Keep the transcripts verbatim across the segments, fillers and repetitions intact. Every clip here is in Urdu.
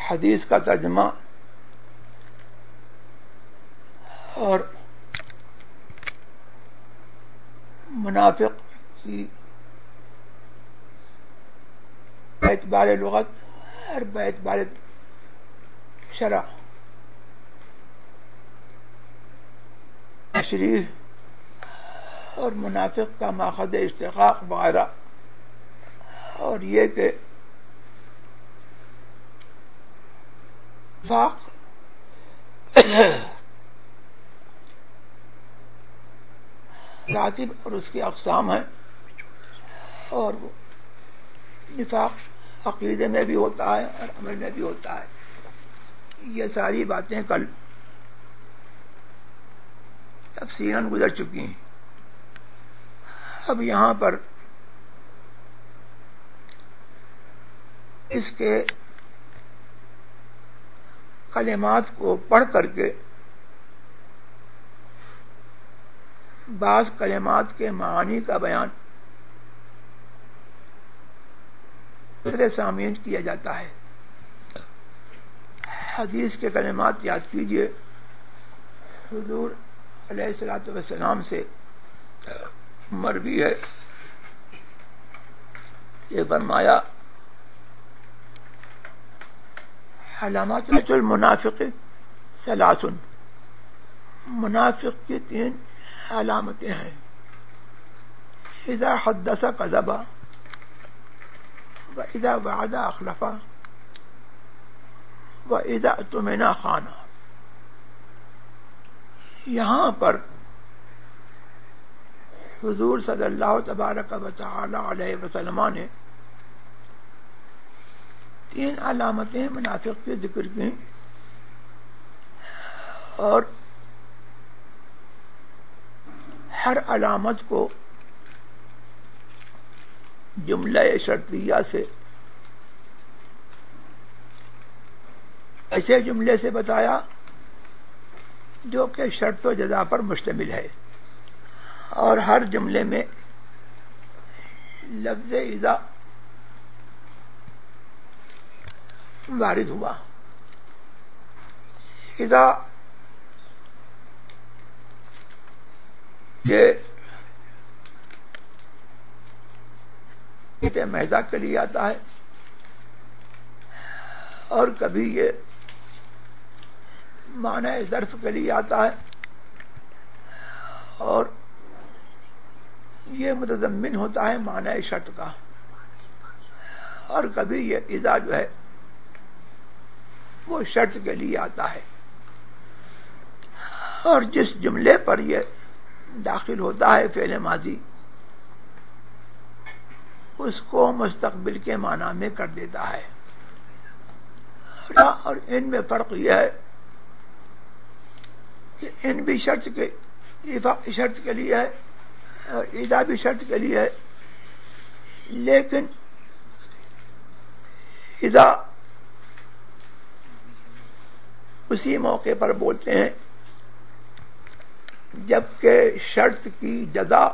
حدیث کا ترجمہ اور منافق کی اعتبار لغت اور باعتبار شرع تشریح اور منافق کا ماخذ اشتقاق وغیرہ، اور یہ کہ نفاق راتب اور اس کی اقسام ہیں، اور وہ نفاق عقیدے میں بھی ہوتا ہے اور عمل میں بھی ہوتا ہے. یہ ساری باتیں کل تفصیلاً گزر چکی ہیں. اب یہاں پر اس کے کلمات کو پڑھ کر کے بعض کلمات کے معانی کا بیان دوسرے سامعین کیا جاتا ہے. حدیث کے کلمات یاد کیجئے. حضور علیہ الصلوۃ والسلام سے مروی ہے، یہ فرمایا علامات المنافق ثلاث، منافق کی تین علامتیں ہیں. اذا حدث کذب واذا وعد اخلف واذا اؤتمن خان. یہاں پر حضور صلی اللہ تبارک و تعالی علیہ وسلم نے تین علامتیں منافق کے ذکر کی، اور ہر علامت کو جملہ شرطیہ سے ایسے جملے سے بتایا جو کہ شرط و جزا پر مشتمل ہے، اور ہر جملے میں لفظ اذا وارد ہوا. اذا یہ محضہ کے لیے آتا ہے، اور کبھی یہ معنی ظرف کے لیے آتا ہے، اور یہ متضمن ہوتا ہے معنی شرط کا، اور کبھی یہ اذا جو ہے وہ شرط کے لیے آتا ہے. اور جس جملے پر یہ داخل ہوتا ہے فعل ماضی، اس کو مستقبل کے معنی میں کر دیتا ہے. اور ان میں فرق یہ ہے کہ ان بھی شرط کے شرط کے لیے ہے اور اذا بھی شرط کے لیے ہے، لیکن اذا اسی موقع پر بولتے ہیں جبکہ شرط کی جزا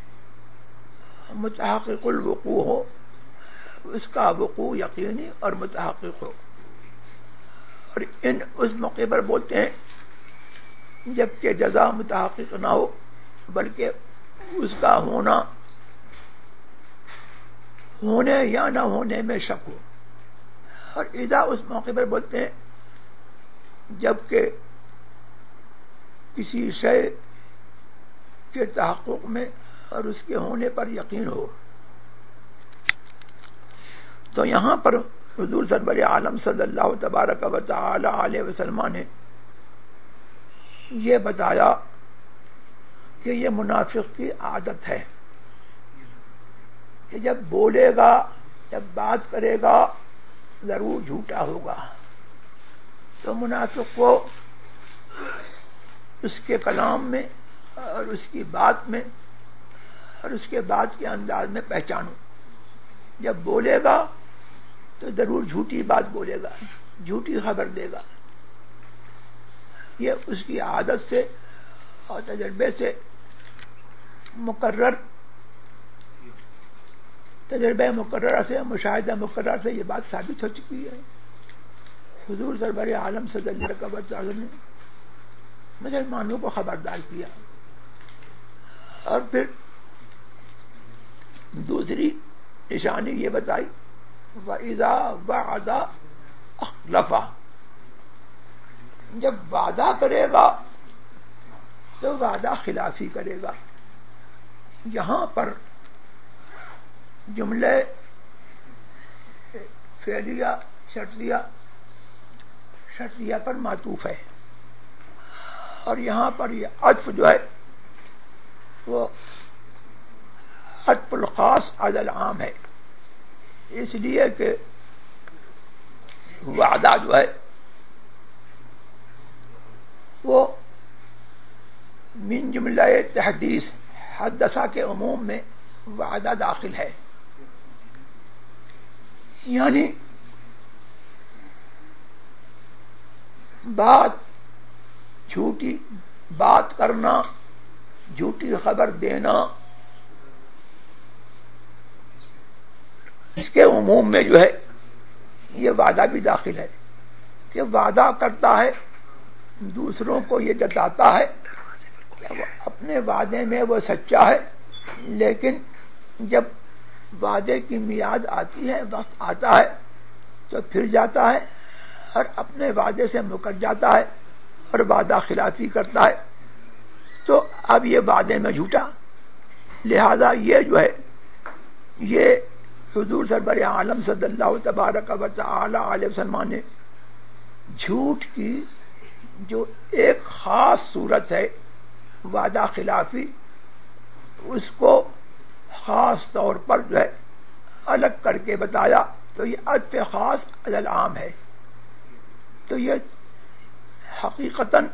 متحقق الوقوع ہو، اس کا وقوع یقینی اور متحقق ہو. اور ان اس موقع پر بولتے ہیں جبکہ جزا متحقق نہ ہو بلکہ اس کا ہونا ہونے یا نہ ہونے میں شک ہو. اور اذا اس موقع پر بولتے ہیں جبکہ کسی شے کے تحقق میں اور اس کے ہونے پر یقین ہو. تو یہاں پر حضور سرور عالم صلی اللہ تبارک و تعالی علیہ وسلم نے یہ بتایا کہ یہ منافق کی عادت ہے کہ جب بولے گا، جب بات کرے گا ضرور جھوٹا ہوگا. تو منافق کو اس کے کلام میں اور اس کی بات میں اور اس کے بات کے انداز میں پہچانو. جب بولے گا تو ضرور جھوٹی بات بولے گا، جھوٹی خبر دے گا. یہ اس کی عادت سے اور تجربے سے مقرر تجربہ مقررہ سے مشاہدہ مقررہ سے یہ بات ثابت ہو چکی ہے. حضور سرور عالم صلی اللہ علیہ وسلم نے مسلمانوں کو خبردار کیا. اور پھر دوسری نشانی یہ بتائی وَإِذَا وَعَدَ أَخْلَفَ، جب وعدہ کرے گا تو وعدہ خلافی کرے گا. یہاں پر جملے فعلیہ شرطیہ شرطیہ پر معطوف ہے، اور یہاں پر یہ عطف جو ہے وہ عطف الخاص علی العام ہے، اس لیے کہ وعدہ جو ہے وہ من جملہ تحدیث حدثہ کے عموم میں وعدہ داخل ہے. یعنی بات جھوٹی بات کرنا، جھوٹی خبر دینا، اس کے عموم میں جو ہے یہ وعدہ بھی داخل ہے کہ وعدہ کرتا ہے، دوسروں کو یہ جتاتا ہے کہ وہ اپنے وعدے میں وہ سچا ہے، لیکن جب وعدے کی میعاد آتی ہے، وقت آتا ہے تو پھر جاتا ہے اور اپنے وعدے سے مکر جاتا ہے اور وعدہ خلافی کرتا ہے. تو اب یہ وعدے میں جھوٹا، لہذا یہ جو ہے یہ حضور سرور عالم صلی اللہ تبارک و تعالی علیہ وسلم نے جھوٹ کی جو ایک خاص صورت ہے وعدہ خلافی، اس کو خاص طور پر جو ہے الگ کر کے بتایا. تو یہ عطف خاص علی العام ہے. تو یہ حقیقتاً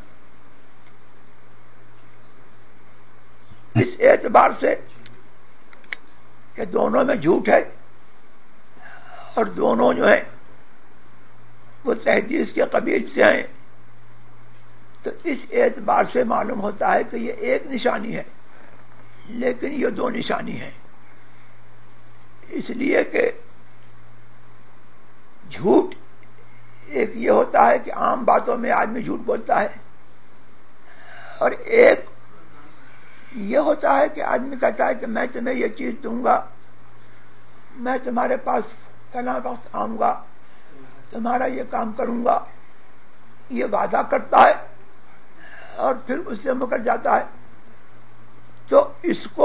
اس اعتبار سے کہ دونوں میں جھوٹ ہے اور دونوں جو ہے وہ تحدیث کے قبیل سے ہیں، تو اس اعتبار سے معلوم ہوتا ہے کہ یہ ایک نشانی ہے لیکن یہ دو نشانی ہیں. اس لیے کہ جھوٹ ایک یہ ہوتا ہے کہ عام باتوں میں آدمی جھوٹ بولتا ہے، اور ایک یہ ہوتا ہے کہ آدمی کہتا ہے کہ میں تمہیں یہ چیز دوں گا، میں تمہارے پاس فلاں وقت آؤں گا، تمہارا یہ کام کروں گا، یہ وعدہ کرتا ہے اور پھر اس سے مکر جاتا ہے. تو اس کو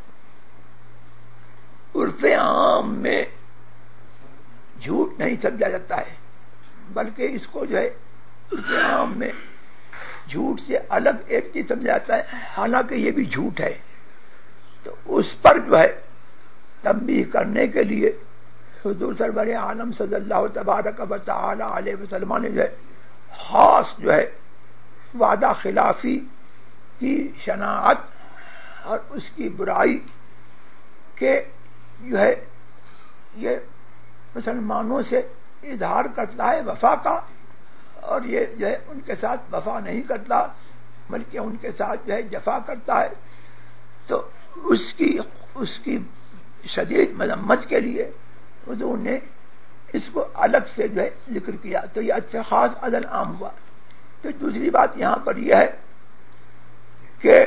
عرف عام میں جھوٹ نہیں سمجھا جاتا ہے، بلکہ اس کو جو ہے عرف عام میں جھوٹ سے الگ ایک چیز سمجھا جاتا ہے، حالانکہ یہ بھی جھوٹ ہے. تو اس پر جو ہے تنبیہ کرنے کے لیے حضور سرور عالم صلی اللہ تبارک و تعالی علیہ وسلم نے جو ہے خاص جو ہے وعدہ خلافی کی شناعت اور اس کی برائی کے جو ہے یہ مسلمانوں سے اظہار کرتا ہے وفا کا، اور یہ جو ہے ان کے ساتھ وفا نہیں کرتا بلکہ ان کے ساتھ جو ہے جفا کرتا ہے. تو اس کی اس کی شدید مذمت کے لیے حضور نے اس کو الگ سے جو ہے ذکر کیا. تو یہ اچھا خاص عدل عام ہوا. تو دوسری بات یہاں پر یہ ہے کہ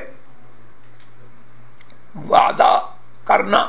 وعدہ کرنا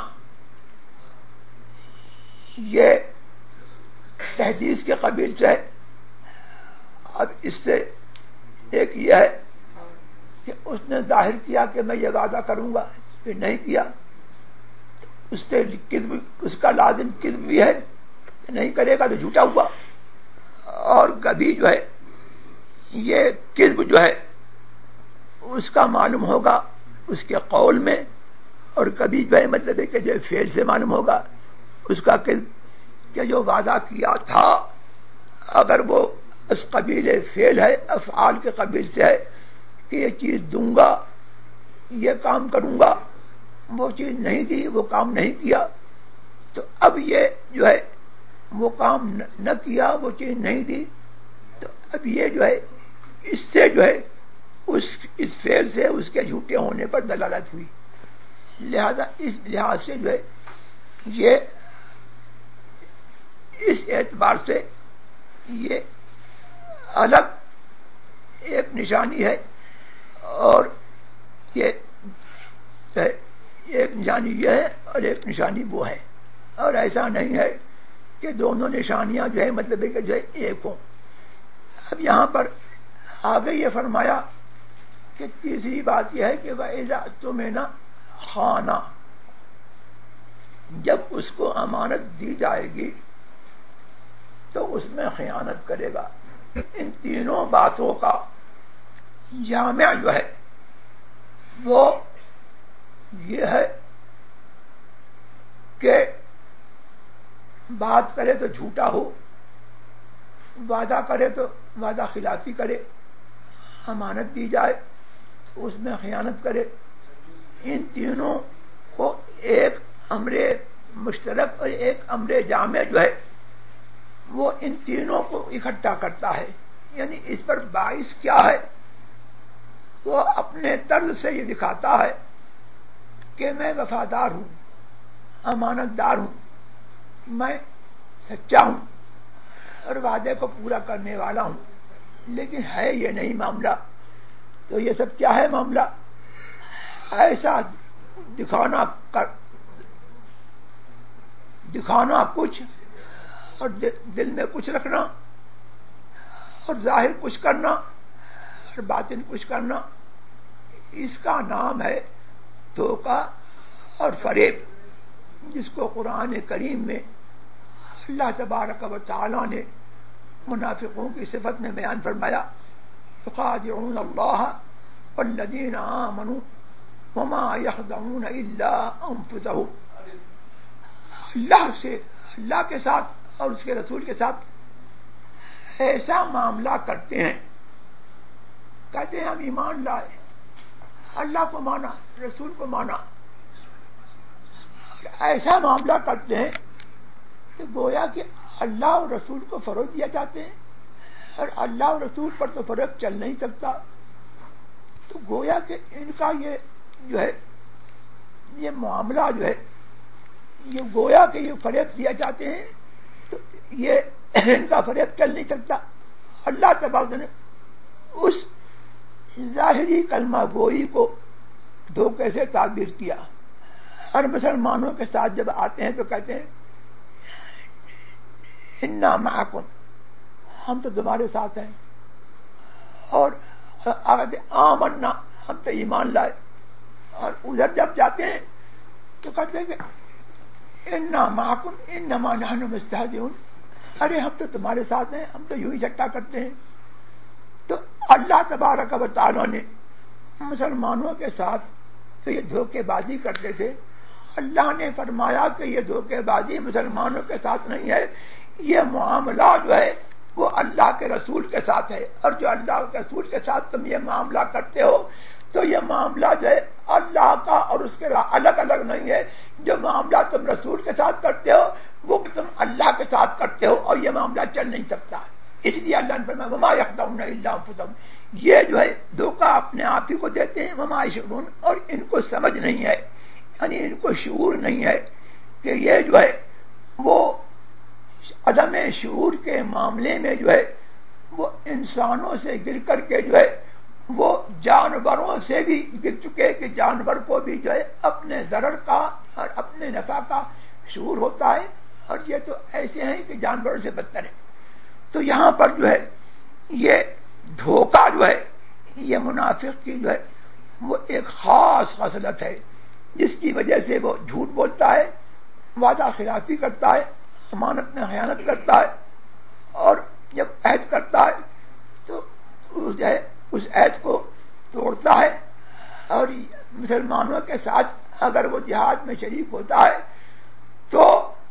یہ تحدیث کے قبیل سے ہے. اب اس سے ایک یہ ہے کہ اس نے ظاہر کیا کہ میں یہ وعدہ کروں گا، پھر نہیں کیا، اس سے کذب اس کا لازم کذب بھی ہے، نہیں کرے گا تو جھوٹا ہوا. اور کبھی جو ہے یہ کذب جو ہے اس کا معلوم ہوگا اس کے قول میں، اور کبھی جو ہے مطلب ہے کہ جو فعل سے معلوم ہوگا اس کا کذب، کہ جو وعدہ کیا تھا اگر وہ اس قبیل فعل ہے، افعال کے قبیل سے ہے کہ یہ چیز دوں گا، یہ کام کروں گا، وہ چیز نہیں دی، وہ کام نہیں کیا، تو اب یہ جو ہے وہ کام نہ کیا، وہ چیز نہیں دی، تو اب یہ جو ہے اس سے جو ہے اس اس فعل سے اس کے جھوٹے ہونے پر دلالت ہوئی. لہذا اس لحاظ سے جو ہے یہ اس اعتبار سے یہ الگ ایک نشانی ہے اور یہ ایک نشانی یہ ہے اور ایک نشانی وہ ہے، اور ایسا نہیں ہے کہ دونوں نشانیاں جو ہے مطلب ہے کہ جو ہے ایک ہوں۔ اب یہاں پر آگے یہ فرمایا کہ تیسری بات یہ ہے کہ وَإِذَا اؤْتُمِنَ خَانَ، جب اس کو امانت دی جائے گی تو اس میں خیانت کرے گا۔ ان تینوں باتوں کا جامع جو ہے وہ یہ ہے کہ بات کرے تو جھوٹا ہو، وعدہ کرے تو وعدہ خلافی کرے، امانت دی جائے تو اس میں خیانت کرے۔ ان تینوں کو ایک امر مشترک اور ایک امر جامع جو ہے وہ ان تینوں کو اکٹھا کرتا ہے۔ یعنی اس پر باعث کیا ہے؟ وہ اپنے طرز سے یہ دکھاتا ہے کہ میں وفادار ہوں، امانت دار ہوں، میں سچا ہوں اور وعدے کو پورا کرنے والا ہوں، لیکن ہے یہ نہیں معاملہ۔ تو یہ سب کیا ہے معاملہ؟ ایسا دکھانا کر دکھانا کچھ اور دل میں کچھ رکھنا اور ظاہر کچھ کرنا اور باطن کچھ کرنا، اس کا نام ہے دھوکہ اور فریب، جس کو قرآن کریم میں اللہ تبارک و تعالی نے منافقوں کی صفت میں بیان فرمایا، یخادعون اللہ والذین آمنوا وما یخدعون الا انفسهم۔ اللہ سے، اللہ کے ساتھ اور اس کے رسول کے ساتھ ایسا معاملہ کرتے ہیں، کہتے ہیں ہم ایمان لائے، اللہ کو مانا، رسول کو مانا، ایسا معاملہ کرتے ہیں کہ گویا کہ اللہ اور رسول کو فروغ دیا جاتے ہیں، اور اللہ اور رسول پر تو فروغ چل نہیں سکتا۔ تو گویا کہ ان کا یہ جو ہے یہ معاملہ جو ہے یہ گویا کہ یہ فریب دیا جاتے ہیں، تو یہ ان کا فریب چل نہیں سکتا۔ اللہ تبارک نے اس ظاہری کلمہ گوئی کو دھوکے سے تعبیر کیا، اور مسلمانوں کے ساتھ جب آتے ہیں تو کہتے ہیں انا معکم، ہم تو تمہارے ساتھ ہیں، اور آمنا، ہم تو ایمان لائے، اور ادھر جب جاتے ہیں تو کہتے ہیں کہ انا معکم انما نحن مستہزئون، ارے ہم تو تمہارے ساتھ ہیں، ہم تو یوں ہی جھٹا کرتے ہیں۔ تو اللہ تبارک و تعالی نے مسلمانوں کے ساتھ تو یہ دھوکے بازی کرتے تھے، اللہ نے فرمایا کہ یہ دھوکے بازی مسلمانوں کے ساتھ نہیں ہے، یہ معاملہ جو ہے وہ اللہ کے رسول کے ساتھ ہے، اور جو اللہ کے رسول کے ساتھ تم یہ معاملہ کرتے ہو تو یہ معاملہ جو ہے اللہ کا اور اس کے الگ الگ نہیں ہے۔ جو معاملہ تم رسول کے ساتھ کرتے ہو وہ تم اللہ کے ساتھ کرتے ہو، اور یہ معاملہ چل نہیں سکتا۔ اس لیے اللہ نے فرمایا وما یخدعون الا انفسهم، یہ جو ہے دھوکہ اپنے آپ ہی کو دیتے ہیں، وما یشعرون، اور ان کو سمجھ نہیں ہے، یعنی ان کو شعور نہیں ہے کہ یہ جو ہے وہ عدم شعور کے معاملے میں جو ہے وہ انسانوں سے گر کر کے جو ہے وہ جانوروں سے بھی گر چکے، کہ جانور کو بھی جو ہے اپنے ضرر کا اور اپنے نفع کا شعور ہوتا ہے، اور یہ تو ایسے ہیں کہ جانوروں سے بدتر ہے۔ تو یہاں پر جو ہے یہ دھوکہ جو ہے یہ منافق کی جو ہے وہ ایک خاص خصلت ہے، جس کی وجہ سے وہ جھوٹ بولتا ہے، وعدہ خلافی کرتا ہے، امانت میں خیانت کرتا ہے، اور جب عہد کرتا ہے تو جو ہے اس عہد کو توڑتا ہے، اور مسلمانوں کے ساتھ اگر وہ جہاد میں شریک ہوتا ہے تو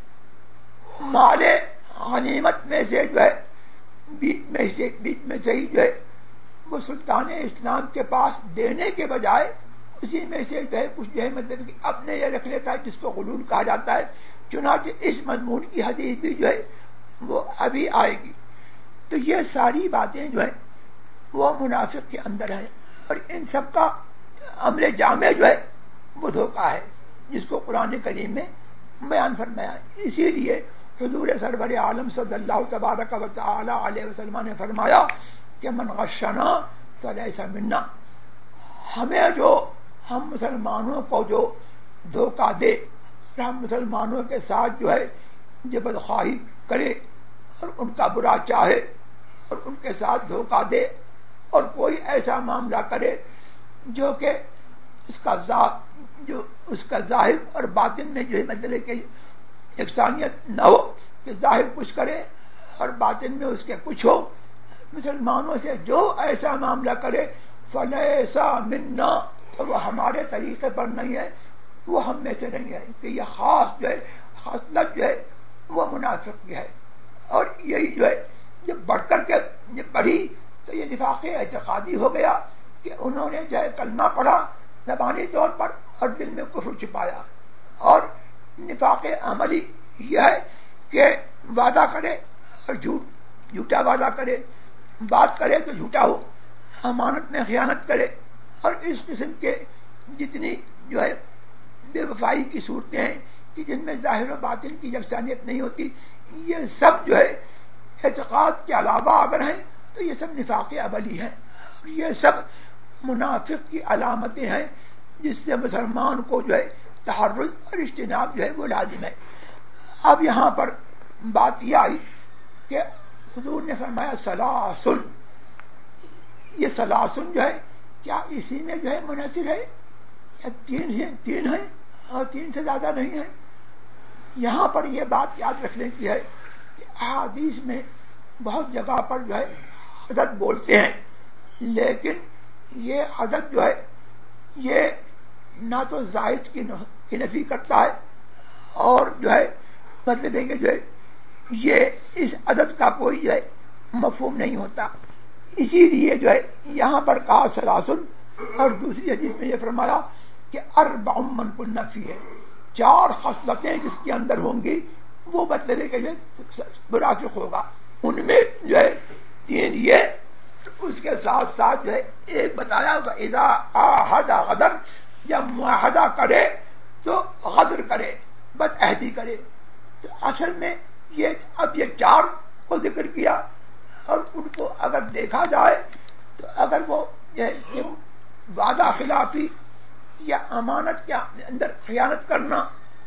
مال غنیمت میں سے جو ہے بیچ میں سے بیچ میں سے ہی جو ہے وہ سلطان اسلام کے پاس دینے کے بجائے اسی میں سے جو ہے کچھ جو ہے مطلب کہ اپنے یہ رکھ لیتا ہے، جس کو غلول کہا جاتا ہے۔ چنانچہ اس مضمون کی حدیث بھی جو ہے وہ ابھی آئے گی۔ تو یہ ساری باتیں جو ہیں وہ منافق کے اندر ہیں، اور ان سب کا امر جامع جو ہے وہ دھوکہ ہے، جس کو قرآن کریم میں بیان فرمایا ہے۔ اسی لیے حضور سرور عالم صلی اللہ تبارک و تعالی علیہ وسلم نے فرمایا کہ من غشنا فلیس منا، ہمیں جو ہم مسلمانوں کو جو دھوکہ دے، ہم مسلمانوں کے ساتھ جو ہے یہ بدخواہی کرے اور ان کا برا چاہے اور ان کے ساتھ دھوکہ دے اور کوئی ایسا معاملہ کرے جو کہ اس کا جو اس کا ظاہر اور باطن میں جو ہے مطلب کہ یکسانیت نہ ہو، کہ ظاہر کچھ کرے اور باطن میں اس کے کچھ ہو، مسلمانوں سے جو ایسا معاملہ کرے فلیسا منا، تو وہ ہمارے طریقے پر نہیں ہے، وہ ہم میں سے نہیں ہے، کہ یہ خاص جو ہے خاصلت جو ہے وہ منافق کی ہے۔ اور یہی جو ہے جب بڑھ کر کے جب بڑھی تو یہ نفاق اعتقادی ہو گیا کہ انہوں نے جو ہے کلمہ پڑھا زبانی طور پر اور دل میں کفر چھپایا، اور نفاق عملی یہ ہے کہ وعدہ کرے اور جھوٹ جھوٹا وعدہ کرے، بات کرے تو جھوٹا ہو، امانت میں خیانت کرے، اور اس قسم کے جتنی جو ہے بے وفائی کی صورتیں ہیں کہ جن میں ظاہر و باطن کی یکسانیت نہیں ہوتی، یہ سب جو ہے اعتقاد کے علاوہ اگر ہیں تو یہ سب نفاق عملی ہیں، اور یہ سب منافق کی علامتیں ہیں جس سے مسلمان کو جو ہے تحرز اور اجتناب جو ہے وہ لازم ہے۔ اب یہاں پر بات یہ آئی کہ حضور نے فرمایا سلاسل، یہ سلاسل جو ہے کیا اسی میں جو ہے منحصر ہے یا تین ہیں تین ہیں اور تین سے زیادہ نہیں ہے؟ یہاں پر یہ بات یاد رکھنے کی ہے کہ احادیث میں بہت جگہ پر جو ہے عدد بولتے ہیں، لیکن یہ عدد جو ہے یہ نہ تو زائد کی نفی کرتا ہے اور جو ہے مطلب ہے کہ جو ہے یہ اس عدد کا کوئی جو ہے مفہوم نہیں ہوتا، اسی لیے جو ہے یہاں پر کہا سلاسل، اور دوسری حدیث میں یہ فرمایا کہ اربع من کن فیہ ہے، چار خصلتیں جس کے اندر ہوں گی وہ مطلب ہے کہ جو منافق ہوگا، ان میں جو ہے تین یہ، اس کے ساتھ ساتھ جو ہے ایک بتایا اذا عاہد غدر، جب معاہدہ کرے تو غدر کرے، بد عہدی کرے۔ تو اصل میں یہ اب یہ چار کو ذکر کیا، اور ان کو اگر دیکھا جائے تو اگر وہ وعدہ خلافی یا امانت کے اندر خیانت کرنا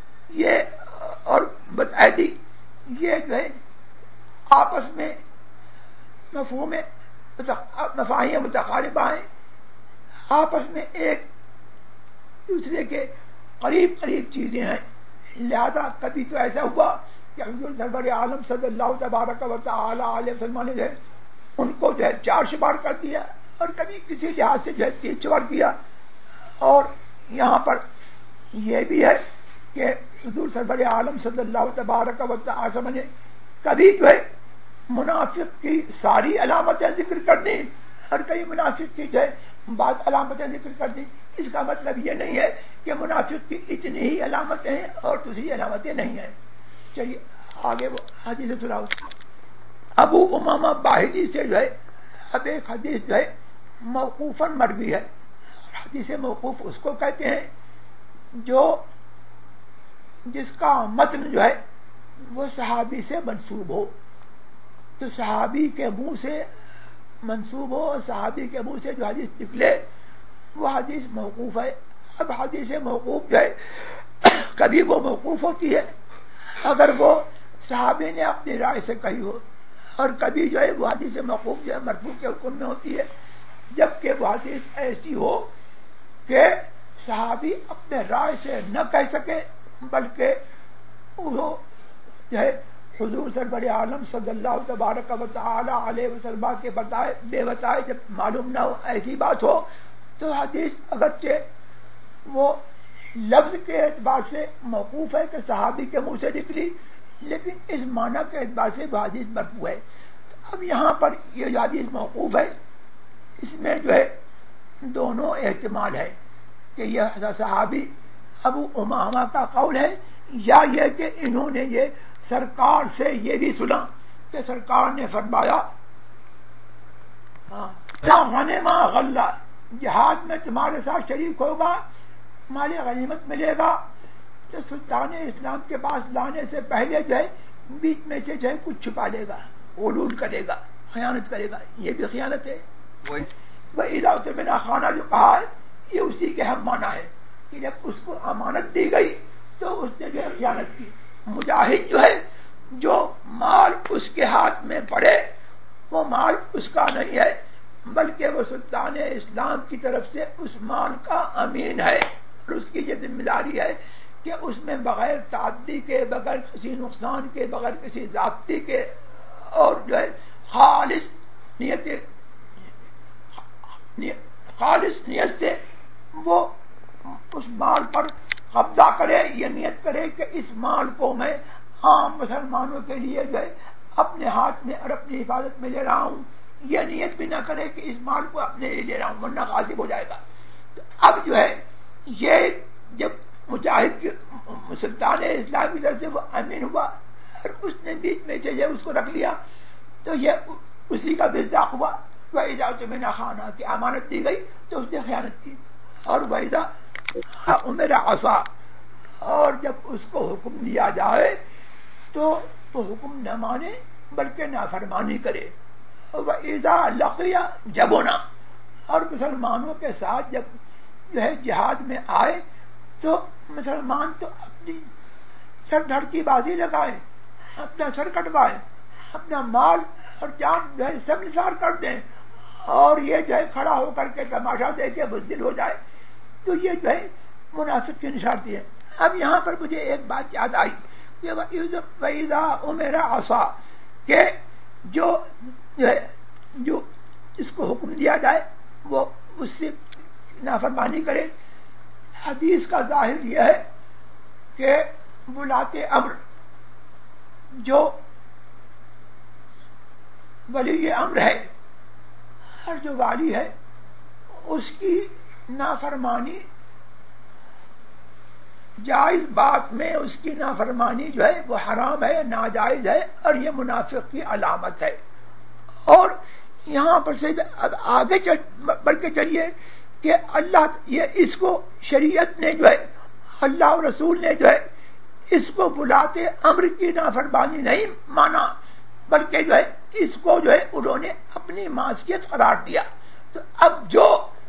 یہ اور بد عہدی، یہ جو ہے آپس میں مفہوم مفاہیم متقاربہ ہیں، آپس میں ایک دوسرے کے قریب قریب چیزیں ہیں، لہذا کبھی تو ایسا ہوا کہ حضور سرور عالم صلی اللہ تبارک و تعالی علیہ وسلم نے جو ہے ان کو جو ہے چار شمار کر دیا، اور کبھی کسی لحاظ سے جو ہے تین شمار کیا، اور یہاں پر یہ بھی ہے کہ حضور سرور عالم صلی اللہ تبارک و تعالی وسلم نے کبھی جو ہے منافق کی ساری علامتیں ذکر کر دی اور کئی منافق کی جو ہے بعض علامتیں ذکر کر دی۔ اس کا مطلب یہ نہیں ہے کہ منافق کی اتنی ہی علامتیں ہیں اور دوسری علامتیں نہیں ہیں۔ چلیے آگے وہ حدیث سناؤ۔ ابو امامہ باہلی سے جو ہے اب ایک حدیث جو ہے موقوفاً مروی ہے، حدیث موقوف اس کو کہتے ہیں جو جس کا متن جو ہے وہ صحابی سے منسوب ہو، تو صحابی کے منہ سے منسوب ہو اور صحابی کے منہ سے جو حدیث نکلے وہ حدیث موقوف ہے۔ اب حدیث موقوف جو ہے کبھی وہ موقوف ہوتی ہے اگر وہ صحابی نے اپنی رائے سے کہی ہو، اور کبھی جو ہے وہ حدیث موقوف جو ہے مرفوع کے حکم میں ہوتی ہے، جبکہ وہ حدیث ایسی ہو کہ صحابی اپنے رائے سے نہ کہہ سکے بلکہ وہ جو ہے حضور سرور عالم صلی اللہ تبارک و تعالی علیہ وسلم کے بتائے بے بتائے جب معلوم نہ ہو، ایسی بات ہو تو حدیث اگرچہ وہ لفظ کے اعتبار سے موقوف ہے کہ صحابی کے منہ سے نکلی، لیکن اس معنی کے اعتبار سے وہ حدیث مرفوع ہے۔ اب یہاں پر یہ جو حدیث موقوف ہے اس میں جو ہے دونوں احتمال ہے کہ یہ صحابی ابو امامہ کا قول ہے یا یہ کہ انہوں نے یہ سرکار سے یہ بھی سنا کہ سرکار نے فرمایا غنیمہ غلہ، جہاد میں تمہارے ساتھ شریک ہوگا، مال غنیمت ملے گا، تو سلطان اسلام کے پاس لانے سے پہلے جو ہے بیچ میں سے جو ہے کچھ چھپا لے گا، غلول کرے گا، خیانت کرے گا، یہ بھی خیانت ہے۔ وہ اضافے میں نہ خانہ جو کہا ہے یہ اسی کے ہم مانا ہے کہ جب اس کو امانت دی گئی تو اس نے جو ہے خیانت کی۔ مجاہد جو ہے جو مال اس کے ہاتھ میں پڑے وہ مال اس کا نہیں ہے، بلکہ وہ سلطان اسلام کی طرف سے اس مال کا امین ہے، اور اس کی یہ ذمہ داری ہے کہ اس میں بغیر تعدی کے، بغیر کسی نقصان کے، بغیر کسی ضابطے کے، اور جو ہے خالص نیت خالص نیت سے وہ اس مال پر قبضہ کرے، یہ نیت کرے کہ اس مال کو میں عام مسلمانوں کے لیے جو ہے اپنے ہاتھ میں اور اپنی حفاظت میں لے رہا ہوں، یہ نیت بھی نہ کرے کہ اس مال کو اپنے لیے لے رہا ہوں ورنہ غاصب ہو جائے گا۔ تو اب جو ہے یہ جب مجاہد کی سلطان اسلام کی طرف سے وہ امین ہوا اور اس نے بیچ میں سے اس کو رکھ لیا تو یہ اسی کا مصداق ہوا۔ وَإِذَا تُمِنَ خانہ کی امانت دی گئی تو اس نے خیانت کی۔ اور وَإِذَا أُمِرَ عَصَى، اور جب اس کو حکم دیا جائے تو وہ حکم نہ مانے بلکہ نافرمانی کرے۔ وَإِذَا لَقِيَ جَبُنَا، اور مسلمانوں کے ساتھ جب جو ہے جہاد میں آئے تو مسلمان تو اپنی سر دھڑ کی بازی لگائے، اپنا سر کٹوائے، اپنا مال اور جان جو ہے سب نثار کر دیں، اور یہ جو ہے کھڑا ہو کر کے تماشا دے کے بزدل ہو جائے، تو یہ جو ہے منافق کی نشانی ہے۔ اب یہاں پر مجھے ایک بات یاد آئی کہ وَإِذَا أُمِرَ عَصَى، کہ جو جو ہے جو اس کو حکم دیا جائے وہ اس سے نافرمانی کرے۔ حدیث کا ظاہر یہ ہے کہ ولاۃ امر جو ولی امر ہے اور جو والی ہے اس کی نافرمانی جائز بات میں اس کی نافرمانی جو ہے وہ حرام ہے، ناجائز ہے، اور یہ منافق کی علامت ہے۔ اور یہاں پر سے آگے بڑھ کے چلیے کہ اللہ یہ اس کو شریعت نے جو ہے اللہ اور رسول نے جو ہے اس کو ولاۃ امر کی نافرمانی نہیں مانا، بلکہ جو ہے اس کو جو ہے انہوں نے اپنی معصیت قرار دیا۔ تو اب جو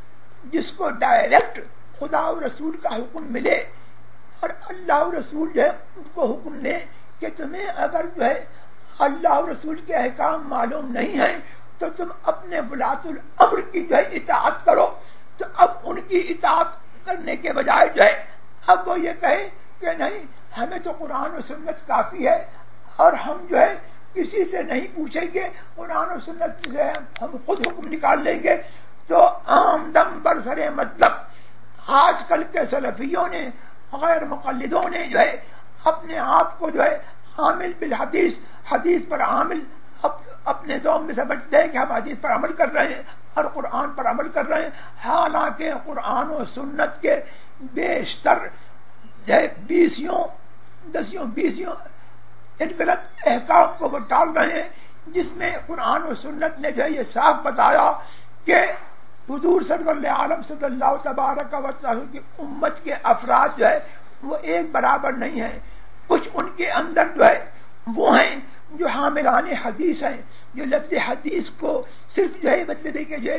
جس کو ڈائریکٹ خدا اور رسول کا حکم ملے اور اللہ اور رسول جو ہے ان کو حکم دے کہ تمہیں اگر جو ہے اللہ اور رسول کے احکام معلوم نہیں ہیں تو تم اپنے ولاۃ الامر کی جو ہے اطاعت کرو، تو اب ان کی اطاعت کرنے کے بجائے جو ہے اب وہ یہ کہے کہ نہیں ہمیں تو قرآن و سنت کافی ہے اور ہم جو ہے کسی سے نہیں پوچھیں گے، قرآن و سنت سے ہم خود حکم نکال لیں گے، تو عام دم برسر مطلب آج کل کے سلفیوں نے غیر مقلدوں نے جو ہے اپنے آپ کو جو ہے عامل بالحدیث، حدیث پر عامل اپنے ذوق میں سمجھتے ہیں کہ ہم حدیث پر عمل کر رہے ہیں اور قرآن پر عمل کر رہے ہیں، حالانکہ قرآن و سنت کے بیشتر جو ہے بیسیوں دسیوں بیسیوں ان غلط احکام کو وہ ٹال رہے ہیں، جس میں قرآن و سنت نے جو ہے یہ صاف بتایا کہ حضور صلی اللہ علیہ صلی اللہ تبارک و تعالی کی امت کے افراد جو ہے وہ ایک برابر نہیں ہیں، کچھ ان کے اندر جو ہے وہ ہیں جو حاملان حدیث ہیں، جو لفظ حدیث کو صرف جو ہے مطلب کہ جو ہے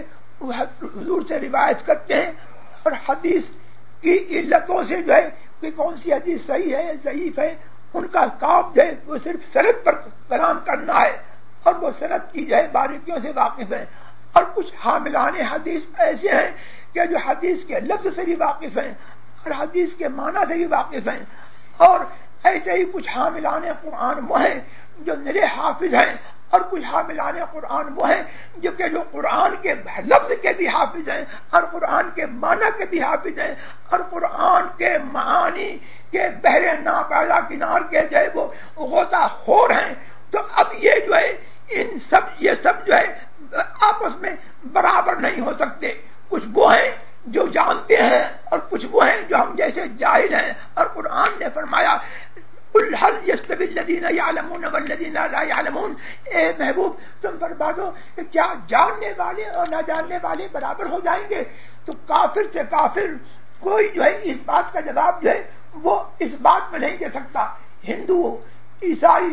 حضور سے روایت کرتے ہیں اور حدیث کی علتوں سے جو ہے کہ کون سی حدیث صحیح ہے ضعیف ہے ان کا کام جو ہے وہ صرف سند پر کلام کرنا ہے اور وہ سند کی جو ہے باریکیوں سے واقف ہے، اور کچھ حاملان حدیث ایسے ہیں کہ جو حدیث کے لفظ سے بھی واقف ہیں اور حدیث کے معنی سے بھی واقف ہیں، اور ایسے ہی کچھ حاملان قرآن وہ ہیں جو نرے حافظ ہیں، اور کچھ حاملان قرآن وہ ہیں جو کہ جو قرآن کے لفظ کے بھی حافظ ہیں اور قرآن کے معنی کے بھی حافظ ہیں اور قرآن کے معانی کے بحر ناپیدا کنار کے جو ہے وہ غوطہ خور ہیں۔ تو اب یہ جو ہے ان سب یہ سب جو ہے آپس میں برابر نہیں ہو سکتے، کچھ وہ ہیں جو جانتے ہیں اور کچھ وہ ہیں جو ہم جیسے جاہل ہیں، اور قرآن نے فرمایا قل هل يستوي الذين يعلمون والذين لا يعلمون، اے محبوب تم فرما دو کہ کیا جاننے والے اور نہ جاننے والے برابر ہو جائیں گے؟ تو کافر سے کافر کوئی جو ہے اس بات کا جواب جو ہے وہ اس بات میں نہیں دے سکتا، ہندو ہو، عیسائی،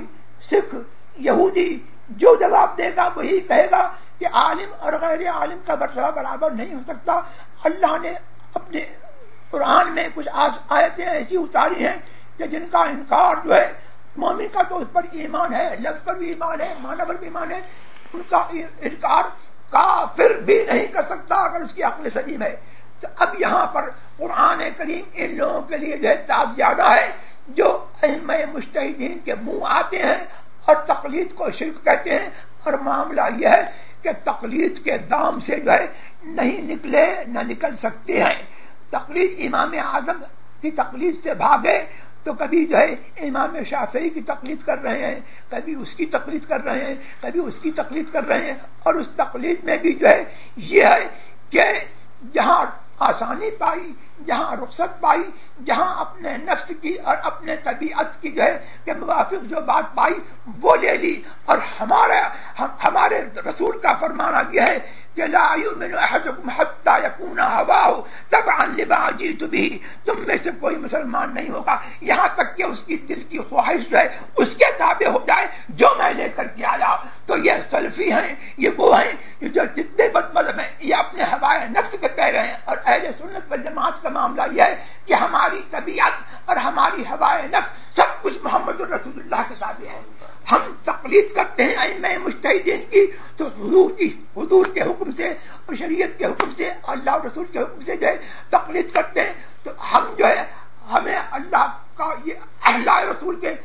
سکھ، یہودی جو جواب دے گا وہی کہے گا کہ عالم اور غیر عالم کا مرتبہ برابر نہیں ہو سکتا. اللہ نے اپنے قرآن میں کچھ آیتیں ایسی اتاری ہیں کہ جن کا انکار جو ہے مومن کا تو اس پر ایمان ہے، لفظ پر بھی ایمان ہے، معنی پر بھی ایمان ہے، ان کا انکار کافر بھی نہیں کر سکتا اگر اس کی عقل سلیم ہے. تو اب یہاں پر قرآن کریم ان لوگوں کے لیے جو ہے تازیادہ ہے جو ائمہ مجتہدین کے منہ آتے ہیں اور تقلید کو شرک کہتے ہیں. اور معاملہ یہ ہے کہ تقلید کے دام سے جو ہے نہیں نکلے نہ نکل سکتے ہیں. تقلید امام اعظم کی تقلید سے بھاگے تو کبھی جو ہے امام شافعی کی تقلید کر رہے ہیں، کبھی اس کی تقلید کر رہے ہیں، کبھی اس کی تقلید کر رہے ہیں. اور اس تقلید میں بھی جو ہے یہ ہے کہ جہاں آسانی پائی، جہاں رخصت پائی، جہاں اپنے نفس کی اور اپنے طبیعت کی جو ہے کہ موافق جو بات پائی وہ لے لی. اور ہمارا ہمارے رسول کا فرمانا یہ ہے کہ لا یؤمن احدکم حتی یکون ہواہ تبعا لما جئت بہ، تم میں سے کوئی مسلمان نہیں ہوگا یہاں تک کہ اس کی دل کی خواہش جو ہے اس کے تابع ہو جائے جو میں لے کر کے آیا. تو یہ سلفی ہیں، یہ وہ ہیں جو جتنے بد مذہب ہیں یہ اپنے ہوائے نفس کے کہہ رہے ہیں. اور اہل سنت والجماعت کا معاملہ یہ ہے کہ ہماری طبیعت اور ہماری ہوائے نفس سب کچھ محمد الرسول اللہ کے ساتھ ہے. ہم تقلید کرتے ہیں ائمہ مجتہدین کی تو حضور کی حضور کے حکم سے اور شریعت کے حکم سے اللہ اور رسول کے حکم سے جو ہے تقلید کرتے ہیں. تو ہم جو ہے ہمیں اللہ کا یہ اللہ رسول کے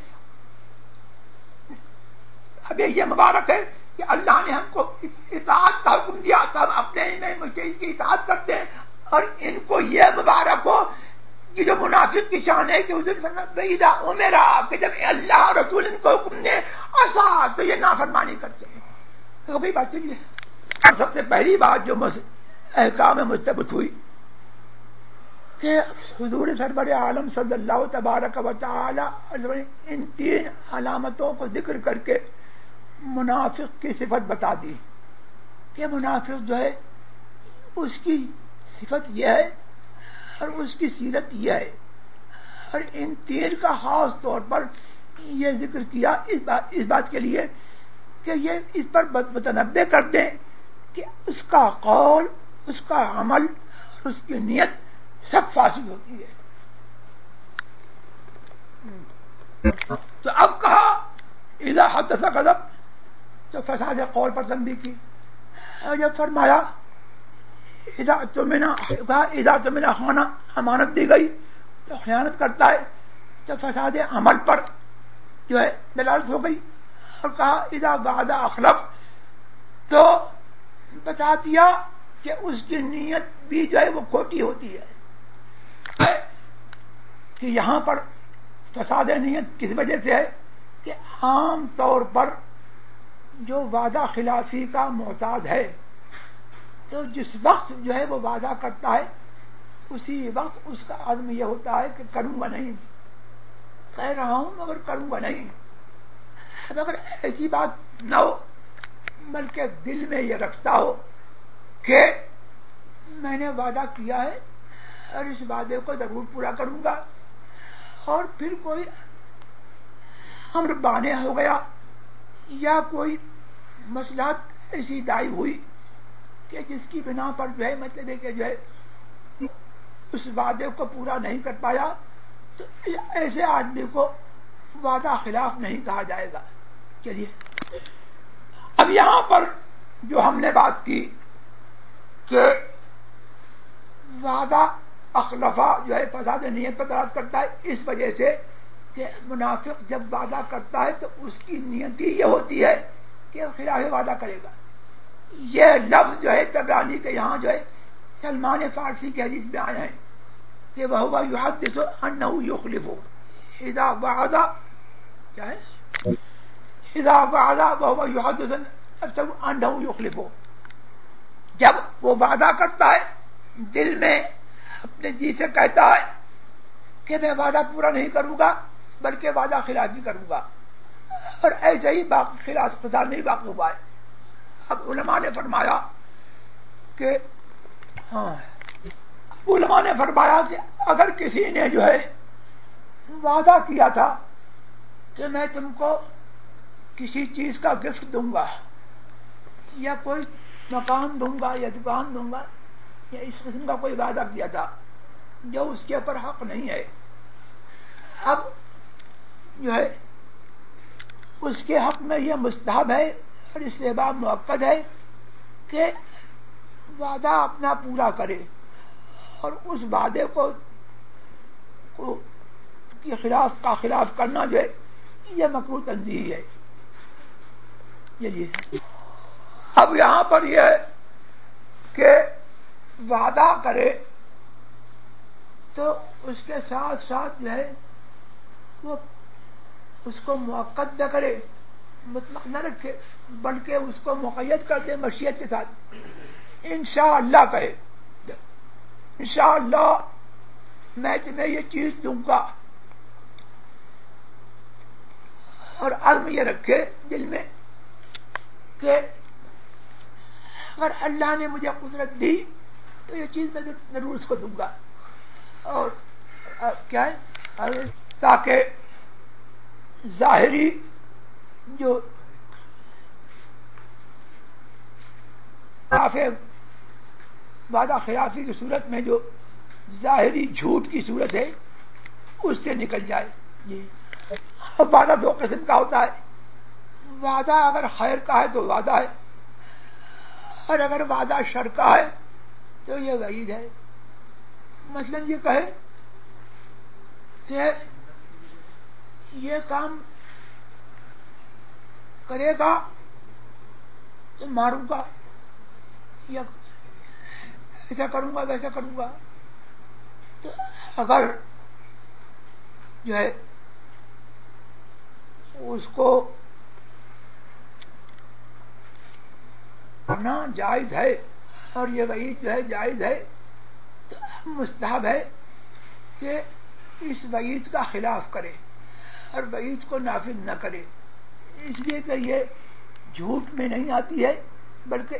ہمیں یہ مبارک ہے کہ اللہ نے ہم کو اطاعت کا حکم دیا تو ہم اپنے ائمہ مجتہدین کی اطاعت کرتے ہیں. اور ان کو یہ مبارک ہو کہ جو منافق کی شان ہے کہ حضور فرمایا میرا کہ جب اللہ رسول ان کو حکم دے ایسا تو یہ نافرمانی کرتے ہیں. تو کوئی بات چلیے. اور سب سے پہلی بات جو احکام میں مستبت ہوئی کہ حضور سرور عالم صلی اللہ تبارک و تعالی ان تین علامتوں کو ذکر کر کے منافق کی صفت بتا دی کہ منافق جو ہے اس کی صفت یہ ہے اور اس کی سیرت یہ ہے. اور ان تین کا خاص طور پر یہ ذکر کیا اس بات اس بات کے لیے کہ یہ اس پر متنبع کر دیں کہ اس کا قول، اس کا عمل اور اس کی نیت سب فاسد ہوتی ہے. تو اب کہا اذا حدث کذب، تو فساد قول پر تنبیہ کی. اور جب فرمایا اذا تمنا اذا تمنا خانہ، امانت دی گئی تو خیانت کرتا ہے، تو فساد عمل پر جو ہے دلالت ہو گئی. اور کہا اذا وعدہ اخلف، تو بتا دیا کہ اس کی نیت بھی جو ہے وہ کھوٹی ہوتی ہے. کہ یہاں پر فساد نیت کس وجہ سے ہے کہ عام طور پر جو وعدہ خلافی کا معتاد ہے تو جس وقت جو ہے وہ وعدہ کرتا ہے اسی وقت اس کا عزم یہ ہوتا ہے کہ کروں گا نہیں، کہہ رہا ہوں مگر کروں گا نہیں. اب اگر ایسی بات نہ ہو بلکہ دل میں یہ رکھتا ہو کہ میں نے وعدہ کیا ہے اور اس وعدے کو ضرور پورا کروں گا، اور پھر کوئی امر بانے ہو گیا یا کوئی مصلحت ایسی دائی ہوئی کہ جس کی بنا پر جو ہے مطلب ہے کہ جو ہے اس وعدے کو پورا نہیں کر پایا، تو ایسے آدمی کو وعدہ خلاف نہیں کہا جائے گا. چلیے اب یہاں پر جو ہم نے بات کی کہ وعدہ اخلفا جو ہے فساد نیت پر دلالت کرتا ہے اس وجہ سے کہ منافق جب وعدہ کرتا ہے تو اس کی نیت ہی یہ ہوتی ہے کہ خلاف وعدہ کرے گا. یہ لفظ جو ہے طبرانی کے یہاں جو ہے سلمان فارسی کی حدیث میں آئے ہیں کہ وہ یحدث انہ یخلف اذا وعد، کیا ہے اذا وعد وهو یحدث انہ یخلف، جب وہ وعدہ کرتا ہے دل میں اپنے جی سے کہتا ہے کہ میں وعدہ پورا نہیں کروں گا بلکہ وعدہ خلاف بھی کروں گا، اور ایسے ہی باقی خلاف خدا نہیں واقع ہوا ہے. اب علماء نے فرمایا کہ ہاں علماء نے فرمایا کہ اگر کسی نے جو ہے وعدہ کیا تھا کہ میں تم کو کسی چیز کا گفٹ دوں گا یا کوئی مکان دوں گا یا دکان دوں گا یا اس قسم کا کوئی وعدہ کیا تھا جو اس کے اوپر حق نہیں ہے، اب جو ہے اس کے حق میں یہ مستحب ہے اور اس سے باب مؤکد ہے کہ وعدہ اپنا پورا کرے، اور اس وعدے کو کے خلاف کا خلاف کرنا جو ہے یہ مکروہ تنزیہی ہے۔ یہ جی اب یہاں پر یہ ہے کہ وعدہ کرے تو اس کے ساتھ ساتھ جو ہے وہ اس کو مؤکد نہ کرے، مطلق نہ رکھے، بلکہ اس کو مقید کر دے مشیت کے ساتھ، انشاءاللہ کہے انشاءاللہ میں تمہیں یہ چیز دوں گا، اور عزم یہ رکھے دل میں کہ اگر اللہ نے مجھے قدرت دی تو یہ چیز میں ضرور اس کو دوں گا، اور کیا ہے تاکہ ظاہری جو وعدہ خلافی کی صورت میں جو ظاہری جھوٹ کی صورت ہے اس سے نکل جائے۔ جی اب وعدہ دو قسم کا ہوتا ہے، وعدہ اگر خیر کا ہے تو وعدہ ہے، اور اگر وعدہ شر کا ہے تو یہ وعید ہے۔ مثلا یہ کہے کہ یہ کام کرے گا تو ماروں گا، یا ایسا کروں گا ویسا کروں گا، تو اگر جو ہے اس کو کرنا جائز ہے اور یہ وعید جو ہے جائز ہے، تو مستحب ہے کہ اس وعید کا خلاف کرے اور وعید کو نافذ نہ کرے، اس لیے کہ یہ جھوٹ میں نہیں آتی ہے، بلکہ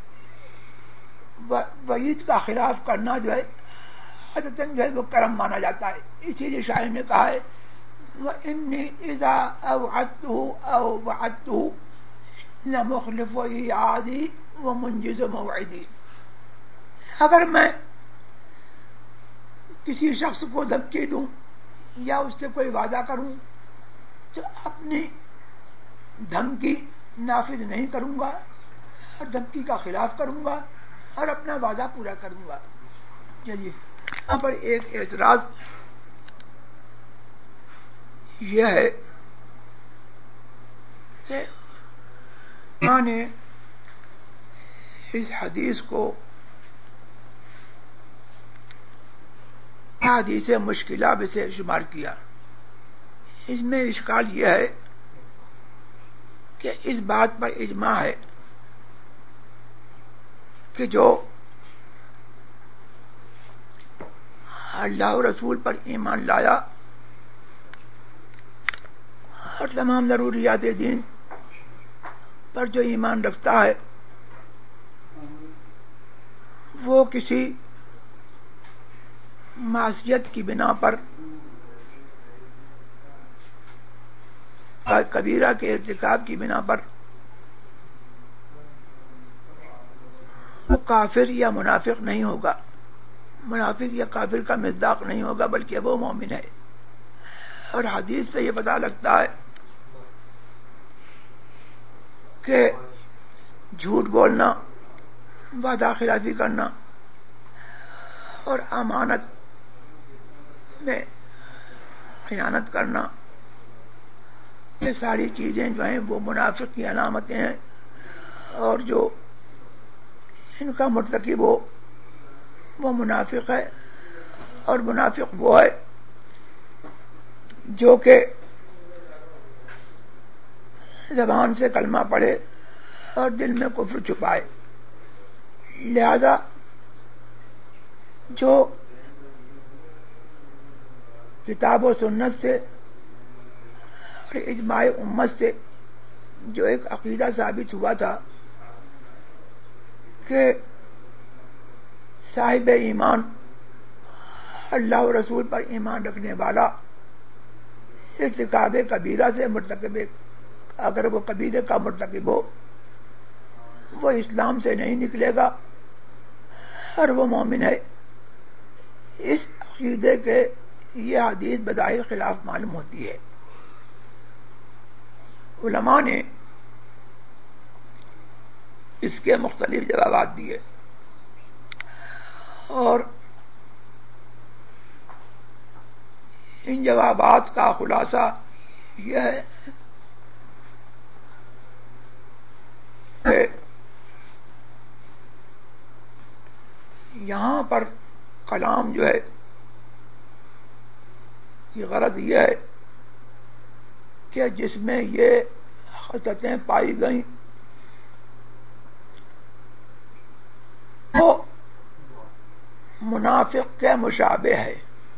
وعید کا خلاف کرنا جو ہے عادتاً جو ہے وہ کرم مانا جاتا ہے۔ اسی لیے شاعر نے کہا ہے وَإِنِّي إِذَا أَوْعَدْتُهُ أَوْ وَعَدْتُهُ لَمُخْلِفُ إِعَادِي وَمُنْجِزُ مَوْعِدِي، اگر میں کسی شخص کو دھمکی دوں یا اس سے کوئی وعدہ کروں تو اپنی دھمکی نافذ نہیں کروں گا اور دھمکی کا خلاف کروں گا اور اپنا وعدہ پورا کروں گا۔ چلیے یہاں پر ایک اعتراض یہ ہے کہ میں نے اس حدیث کو حدیث مشکلہ میں سے شمار کیا، اس میں اشکال یہ ہے کہ اس بات پر اجماع ہے کہ جو اللہ و رسول پر ایمان لایا اور تمام ضروریات دین پر جو ایمان رکھتا ہے وہ کسی معصیت کی بنا پر کبیرہ کے ارتکاب کی بنا پر وہ کافر یا منافق نہیں ہوگا، منافق یا کافر کا مصداق نہیں ہوگا، بلکہ وہ مومن ہے۔ اور حدیث سے یہ پتہ لگتا ہے کہ جھوٹ بولنا، وعدہ خلافی کرنا اور امانت میں خیانت کرنا، یہ ساری چیزیں جو ہیں وہ منافق کی علامتیں ہیں، اور جو ان کا مرتکب ہو وہ منافق ہے، اور منافق وہ ہے جو کہ زبان سے کلمہ پڑھے اور دل میں کفر چھپائے۔ لہذا جو کتاب و سنت سے اور اجماع امت سے جو ایک عقیدہ ثابت ہوا تھا کہ صاحب ایمان اللہ و رسول پر ایمان رکھنے والا ارتکاب کبیرہ سے مرتکب اگر وہ کبیرے کا مرتکب ہو وہ اسلام سے نہیں نکلے گا اور وہ مومن ہے. اس عقیدے کے یہ حدیث بظاہر خلاف معلوم ہوتی ہے. علماء نے اس کے مختلف جوابات دیے اور ان جوابات کا خلاصہ یہ ہے کہ یہاں پر کلام جو ہے یہ غرض یہ ہے کہ جس میں یہ خطتیں پائی گئیں وہ منافق کے مشابہ ہے.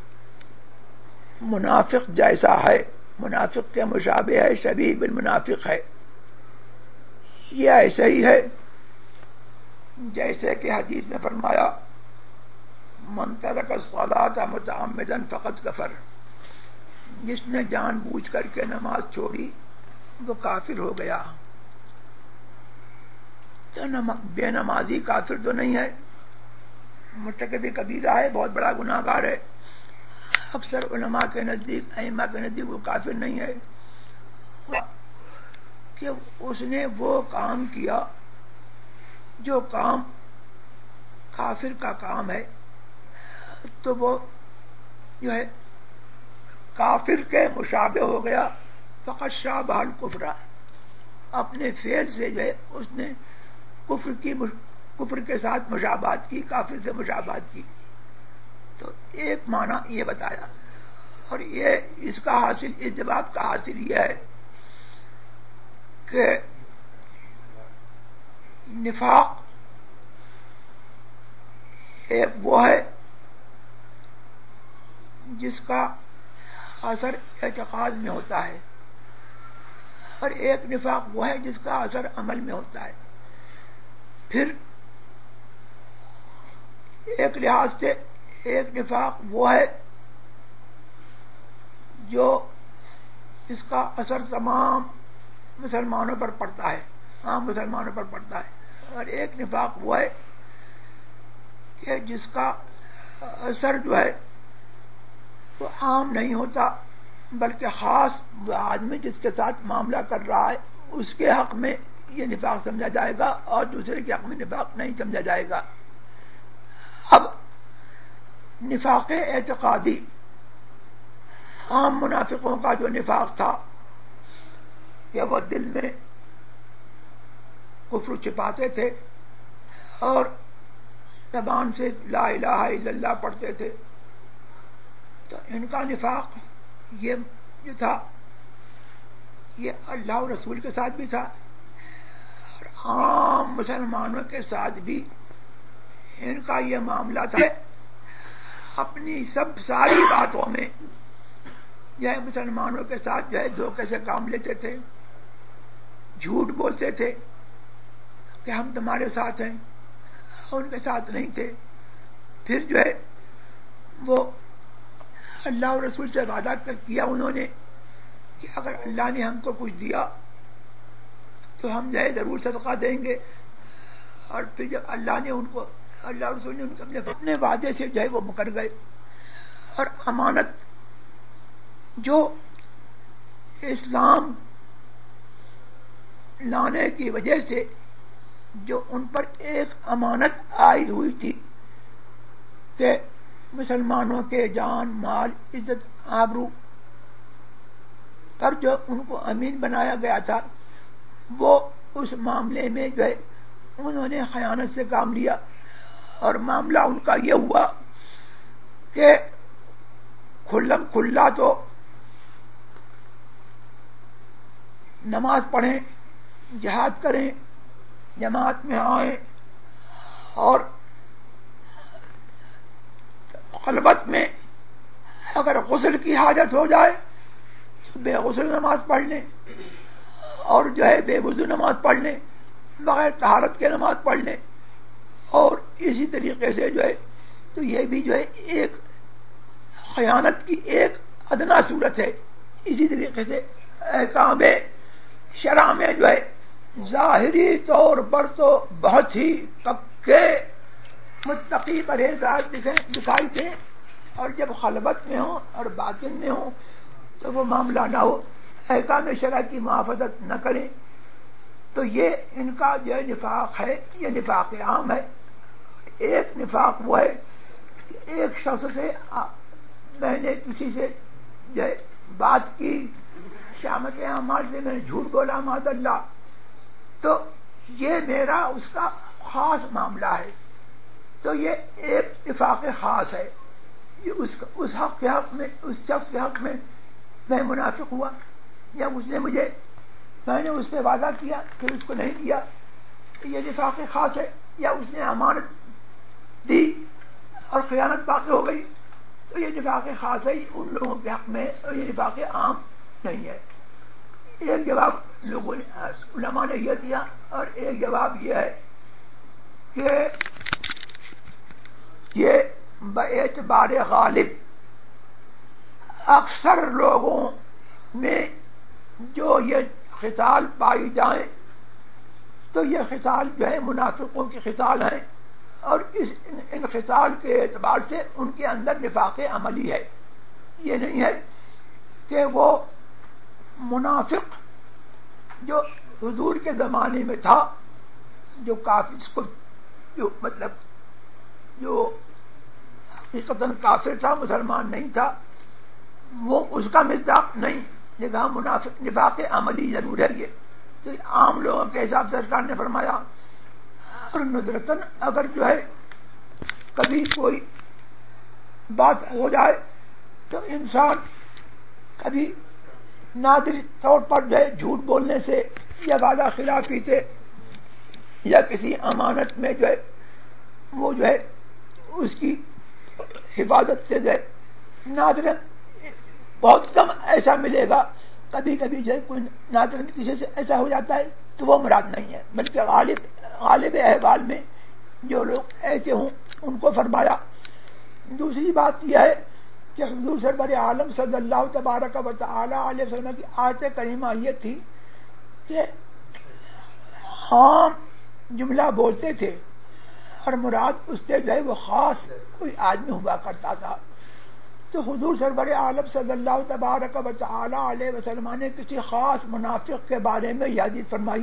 منافق جیسا ہے، منافق کے مشابہ ہے، شبیہ بالمنافق ہے. یہ ایسے ہی ہے جیسے کہ حدیث میں فرمایا من ترک الصلاۃ متعمدا فقد کفر. جس نے جان بوجھ کر کے نماز چھوڑی وہ کافر ہو گیا. بے نمازی کافر تو نہیں ہے، مرتکب کبیرہ ہے، بہت بڑا گناہ گار ہے. اکثر علماء کے نزدیک، ائمہ کے نزدیک وہ کافر نہیں ہے کہ اس نے وہ کام کیا جو کام کافر کا کام ہے، تو وہ جو ہے کافر کے مشابہ ہو گیا. فقط شابہ الکفر، اپنے فعل سے جو ہے اس نے کفر کی کفر کے ساتھ مشابہت کی، کافر سے مشابہت کی. تو ایک معنی یہ بتایا، اور یہ اس کا حاصل، اس جواب کا حاصل یہ ہے کہ نفاق ایک وہ ہے جس کا اثر اعتقاد میں ہوتا ہے، اور ایک نفاق وہ ہے جس کا اثر عمل میں ہوتا ہے. پھر ایک لحاظ سے ایک نفاق وہ ہے جو اس کا اثر تمام مسلمانوں پر پڑتا ہے، عام مسلمانوں پر پڑتا ہے. اور ایک نفاق وہ ہے کہ جس کا اثر جو ہے وہ عام نہیں ہوتا، بلکہ خاص وہ آدمی جس کے ساتھ معاملہ کر رہا ہے اس کے حق میں یہ نفاق سمجھا جائے گا اور دوسرے کے حق میں نفاق نہیں سمجھا جائے گا. اب نفاق اعتقادی، عام منافقوں کا جو نفاق تھا کہ وہ دل میں کفر چھپاتے تھے اور زبان سے لا الہ الا اللہ پڑھتے تھے، تو ان کا نفاق یہ جو تھا یہ اللہ اور رسول کے ساتھ بھی تھا اور عام مسلمانوں کے ساتھ بھی ان کا یہ معاملہ تھا. اپنی سب ساری باتوں میں یہ مسلمانوں کے ساتھ جو ہے دھوکے سے کام لیتے تھے، جھوٹ بولتے تھے کہ ہم تمہارے ساتھ ہیں، ان کے ساتھ نہیں تھے. پھر جو ہے وہ اللہ اور رسول سے وعدہ کر کیا انہوں نے کہ اگر اللہ نے ہم کو کچھ دیا تو ہم جو ہے ضرور صدقہ دیں گے، اور پھر جب اللہ نے ان کو، اللہ اور رسول نے ان کو اپنے وعدے سے جو ہے وہ مکر گئے. اور امانت جو اسلام لانے کی وجہ سے جو ان پر ایک امانت عائد ہوئی تھی کہ مسلمانوں کے جان، مال، عزت، آبرو پر جو ان کو امین بنایا گیا تھا، وہ اس معاملے میں جو ہے انہوں نے خیانت سے کام لیا. اور معاملہ ان کا یہ ہوا کہ کھلم کھلا تو نماز پڑھیں، جہاد کریں، جماعت میں آئیں، اور خلوت میں اگر غسل کی حاجت ہو جائے تو بے غسل نماز پڑھ لیں، اور جو ہے بے وضو نماز پڑھ لیں، بغیر طہارت کے نماز پڑھ لیں. اور اسی طریقے سے جو ہے تو یہ بھی جو ہے ایک خیانت کی ایک ادنا صورت ہے. اسی طریقے سے احکام شرع میں جو ہے ظاہری طور پر تو بہت ہی پکے متقی پرہیزگار دکھائی تھے، اور جب خلوت میں ہوں اور باطن میں ہوں تو وہ معاملہ نہ ہو، احکام شرع کی محافظت نہ کریں، تو یہ ان کا جو ہے نفاق ہے، یہ نفاق عام ہے۔ ایک نفاق وہ ہے کہ ایک شخص سے میں نے کسی سے جو ہے بات کی، شامت اعمال سے میں نے جھوٹ بولا معاذ اللہ، تو یہ میرا اس کا خاص معاملہ ہے، تو یہ ایک نفاق خاص ہے، یہ اس اس حق کے حق میں، اس شخص کے حق میں میں منافق ہوا، یا اس نے مجھے، میں نے اس سے وعدہ کیا پھر اس کو نہیں دیا، یہ نفاق خاص ہے، یا اس نے امانت دی اور خیانت باقی ہو گئی، تو یہ نفاق خاص ہے ان لوگوں کے حق میں، اور یہ نفاق عام نہیں ہے۔ ایک جواب لوگوں نے علماء نے یہ دیا، اور ایک جواب یہ ہے کہ یہ باعتبار غالب اکثر لوگوں میں جو یہ خصال پائی جائیں تو یہ خصال جو ہے منافقوں کی خصال ہیں، اور اس ان خصال کے اعتبار سے ان کے اندر نفاق عملی ہے۔ یہ نہیں ہے کہ وہ منافق جو حضور کے زمانے میں تھا، جو کافر کو جو مطلب جو حقیقتاً کافر تھا، مسلمان نہیں تھا، وہ اس کا مصداق نہیں، لیکن منافق نفاق عملی ضرور ہے۔ یہ تو عام لوگوں کے حساب سے سرکار نے فرمایا، اور ندرتاً اگر جو ہے کبھی کوئی بات ہو جائے تو انسان کبھی نادر طور پر جو ہے جھوٹ بولنے سے یا وعدہ خلافی سے یا کسی امانت میں جو ہے وہ جو ہے اس کی حفاظت سے جو ہے نادر بہت کم ایسا ملے گا، کبھی کبھی جو ہے کوئی نادر کسی سے ایسا ہو جاتا ہے تو وہ مراد نہیں ہے، بلکہ غالب غالب احوال میں جو لوگ ایسے ہوں ان کو فرمایا۔ دوسری بات یہ ہے کہ حضور سرور عالم صلی اللہ تبارک و تعالی علیہ وسلم کی آیت کریمہ یہ تھی کہ عام جملہ بولتے تھے، اور مراد اس سے جو ہے وہ خاص کوئی آدمی ہوا کرتا تھا، تو حضور سرور عالم صلی اللہ تبارک و تعالی علیہ وسلم نے کسی خاص منافق کے بارے میں یہ حدیث فرمائی۔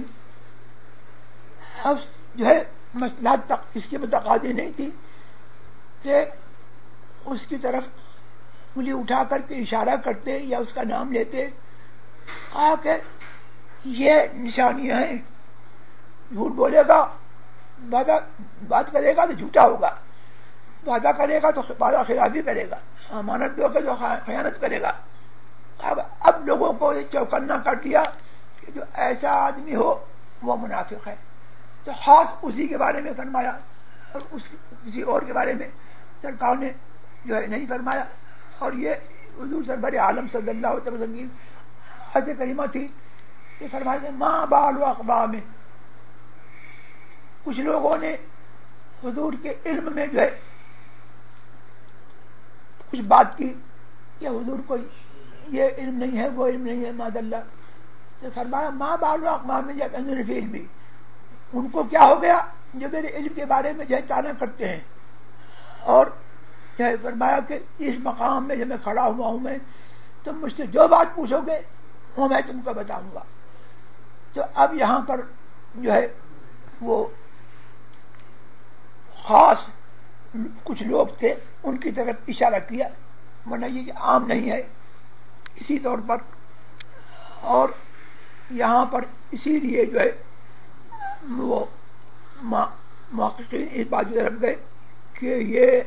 اب جو ہے مسئلہ تک اس کی متقاضی نہیں تھی کہ اس کی طرف انگلی اٹھا کر کے اشارہ کرتے یا اس کا نام لیتے، کہا کہ یہ نشانیاں ہیں، جھوٹ بولے گا، وعدہ بات کرے گا تو جھوٹا ہوگا، وعدہ کرے گا تو وعدہ خلافی کرے گا، امانت دو گے تو خیانت کرے گا۔ اب اب لوگوں کو یہ چوکنا کر دیا کہ جو ایسا آدمی ہو وہ منافق ہے، تو خاص اسی کے بارے میں فرمایا، اور اس کسی اور کے بارے میں سرکار نے جو ہے نہیں فرمایا۔ اور یہ حضور سرور عالم صلی اللہ علیہ وسلم کی آیت کریمہ تھی کہ فرمایا کہ ما بال اقوام، کچھ لوگوں نے حضور کے علم میں جو ہے کچھ بات کی کہ حضور کو یہ علم نہیں ہے، وہ علم نہیں ہے معاذ اللہ، تو فرمایا ما بال اقوام یقیناً فی علمی، ان کو کیا ہو گیا جو میرے علم کے بارے میں جو ہے تانا کرتے ہیں، اور فرمایا کہ اس مقام میں جب میں کھڑا ہوا ہوں میں، تم مجھ سے جو بات پوچھو گے وہ میں تم کو بتاؤں گا۔ تو اب یہاں پر جو ہے وہ خاص کچھ لوگ تھے ان کی طرف اشارہ کیا، ورنہ یہ عام نہیں ہے اسی طور پر۔ اور یہاں پر اسی لیے جو ہے وہ محققین اس بات کی طرف گئے کہ یہ